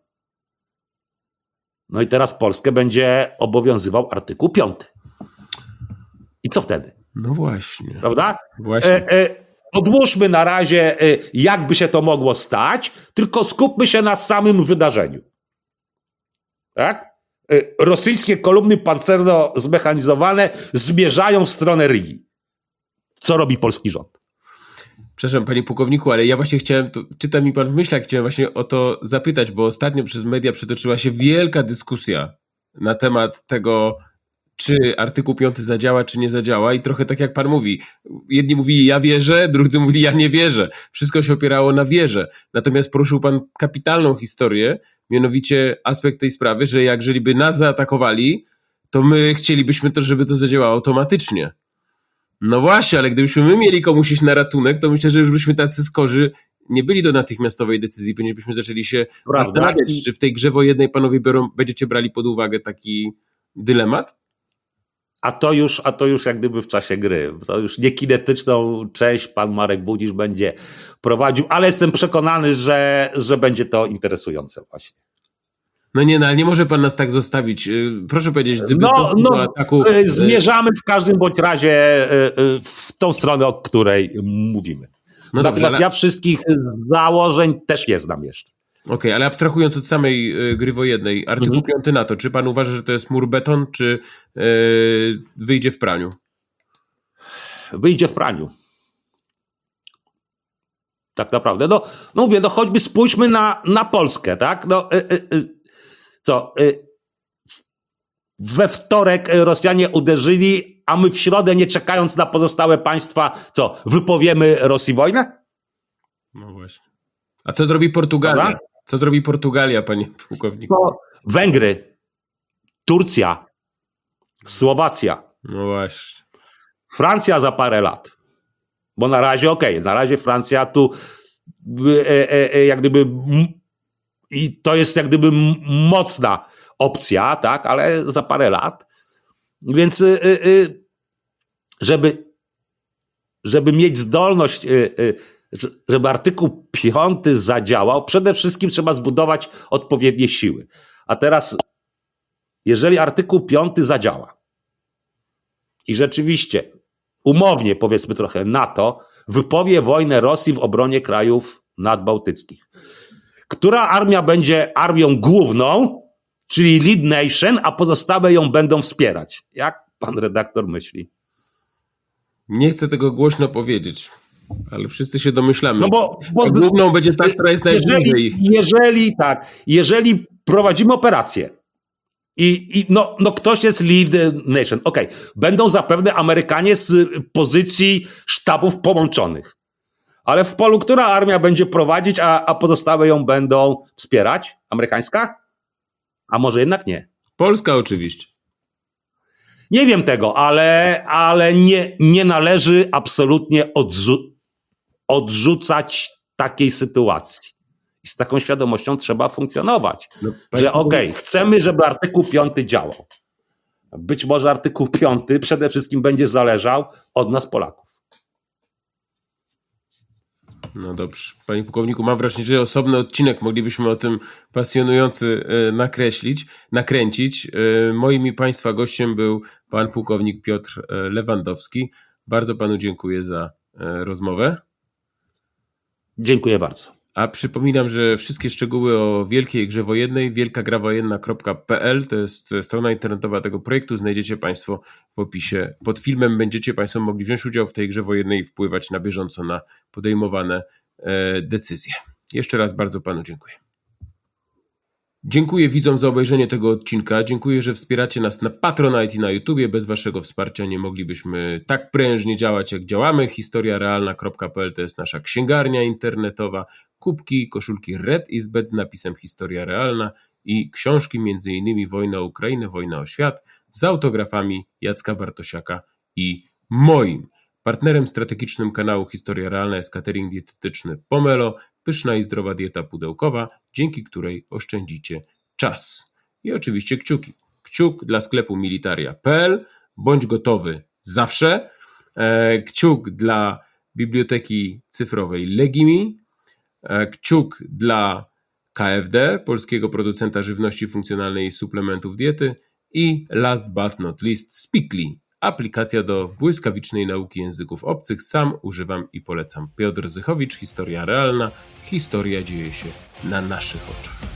No i teraz Polskę będzie obowiązywał artykuł 5. I co wtedy? No właśnie. Prawda? Właśnie. Odłóżmy na razie, jakby się to mogło stać, tylko skupmy się na samym wydarzeniu. Tak? Rosyjskie kolumny pancerno-zmechanizowane zmierzają w stronę Rygi. Co robi polski rząd? Przepraszam, panie pułkowniku, ale ja właśnie chciałem, czyta mi pan w myślach, chciałem właśnie o to zapytać, bo ostatnio przez media przetoczyła się wielka dyskusja na temat tego, czy artykuł 5 zadziała, czy nie zadziała i trochę tak jak pan mówi, jedni mówili ja wierzę, drudzy mówili ja nie wierzę. Wszystko się opierało na wierze. Natomiast poruszył pan kapitalną historię, mianowicie aspekt tej sprawy, że jeżeli by nas zaatakowali, to my chcielibyśmy to, żeby to zadziałało automatycznie. No właśnie, ale gdybyśmy my mieli komuś iść na ratunek, to myślę, że już byśmy tacy skorzy nie byli do natychmiastowej decyzji, ponieważ byśmy zaczęli się zastanawiać, czy w tej grze wojennej panowie będziecie brali pod uwagę taki dylemat? A to już jak gdyby w czasie gry. To już nie kinetyczną część pan Marek Budzisz będzie prowadził, ale jestem przekonany, że będzie to interesujące właśnie. No nie, no ale nie może pan nas tak zostawić. Proszę powiedzieć, gdyby do ataku... Zmierzamy w każdym bądź razie w tą stronę, o której mówimy. No natomiast ja wszystkich założeń też nie znam jeszcze. Okej, ale abstrahując od samej gry wojennej, artykuł 5 NATO, czy pan uważa, że to jest mur beton, czy wyjdzie w praniu? Wyjdzie w praniu. Tak naprawdę. No mówię, choćby spójrzmy na Polskę, tak? We wtorek Rosjanie uderzyli, a my w środę, nie czekając na pozostałe państwa, wypowiemy Rosji wojnę? No właśnie. A co zrobi Portugalia? Prawda? Co zrobi Portugalia, panie pułkowniku? Węgry, Turcja, Słowacja. No właśnie. Francja za parę lat. Bo na razie na razie Francja tu jak gdyby i to jest jak gdyby mocna opcja, tak, ale za parę lat. Więc żeby mieć zdolność, żeby artykuł 5 zadziałał, przede wszystkim trzeba zbudować odpowiednie siły. A teraz, jeżeli artykuł 5 zadziała i rzeczywiście umownie, powiedzmy trochę, NATO wypowie wojnę Rosji w obronie krajów nadbałtyckich, która armia będzie armią główną, czyli lead nation, a pozostałe ją będą wspierać? Jak pan redaktor myśli? Nie chcę tego głośno powiedzieć, ale wszyscy się domyślamy. No bo główną będzie ta, która jest najbliżej. Jeżeli prowadzimy operację i ktoś jest lead nation, będą zapewne Amerykanie z pozycji sztabów połączonych. Ale w polu, która armia będzie prowadzić, a pozostałe ją będą wspierać? Amerykańska? A może jednak nie? Polska oczywiście. Nie wiem tego, ale nie należy absolutnie odrzucać takiej sytuacji. I z taką świadomością trzeba funkcjonować. Że chcemy, żeby artykuł 5 działał. być może artykuł 5 przede wszystkim będzie zależał od nas, Polaków. No dobrze. Panie pułkowniku, mam wrażenie, że osobny odcinek moglibyśmy o tym pasjonujący nakręcić. Moim i Państwa gościem był pan pułkownik Piotr Lewandowski. Bardzo panu dziękuję za rozmowę. Dziękuję bardzo. A przypominam, że wszystkie szczegóły o Wielkiej Grze Wojennej, wielkagrawojenna.pl, to jest strona internetowa tego projektu, znajdziecie Państwo w opisie pod filmem. Będziecie Państwo mogli wziąć udział w tej grze wojennej i wpływać na bieżąco na podejmowane decyzje. Jeszcze raz bardzo panu dziękuję. Dziękuję widzom za obejrzenie tego odcinka. Dziękuję, że wspieracie nas na Patronite i na YouTubie. Bez waszego wsparcia nie moglibyśmy tak prężnie działać, jak działamy. historiarealna.pl to jest nasza księgarnia internetowa. Kubki, koszulki Red is Bet z napisem Historia Realna i książki m.in. Wojna o Ukrainę, Wojna o Świat z autografami Jacka Bartosiaka i moim. Partnerem strategicznym kanału Historia Realna jest catering dietetyczny Pomelo, pyszna i zdrowa dieta pudełkowa, dzięki której oszczędzicie czas. I oczywiście kciuki. Kciuk dla sklepu militaria.pl, bądź gotowy zawsze. Kciuk dla biblioteki cyfrowej Legimi. Kciuk dla KFD, polskiego producenta żywności funkcjonalnej i suplementów diety. I last but not least Speakly, aplikacja do błyskawicznej nauki języków obcych. Sam używam i polecam. Piotr Zychowicz, Historia Realna. Historia dzieje się na naszych oczach.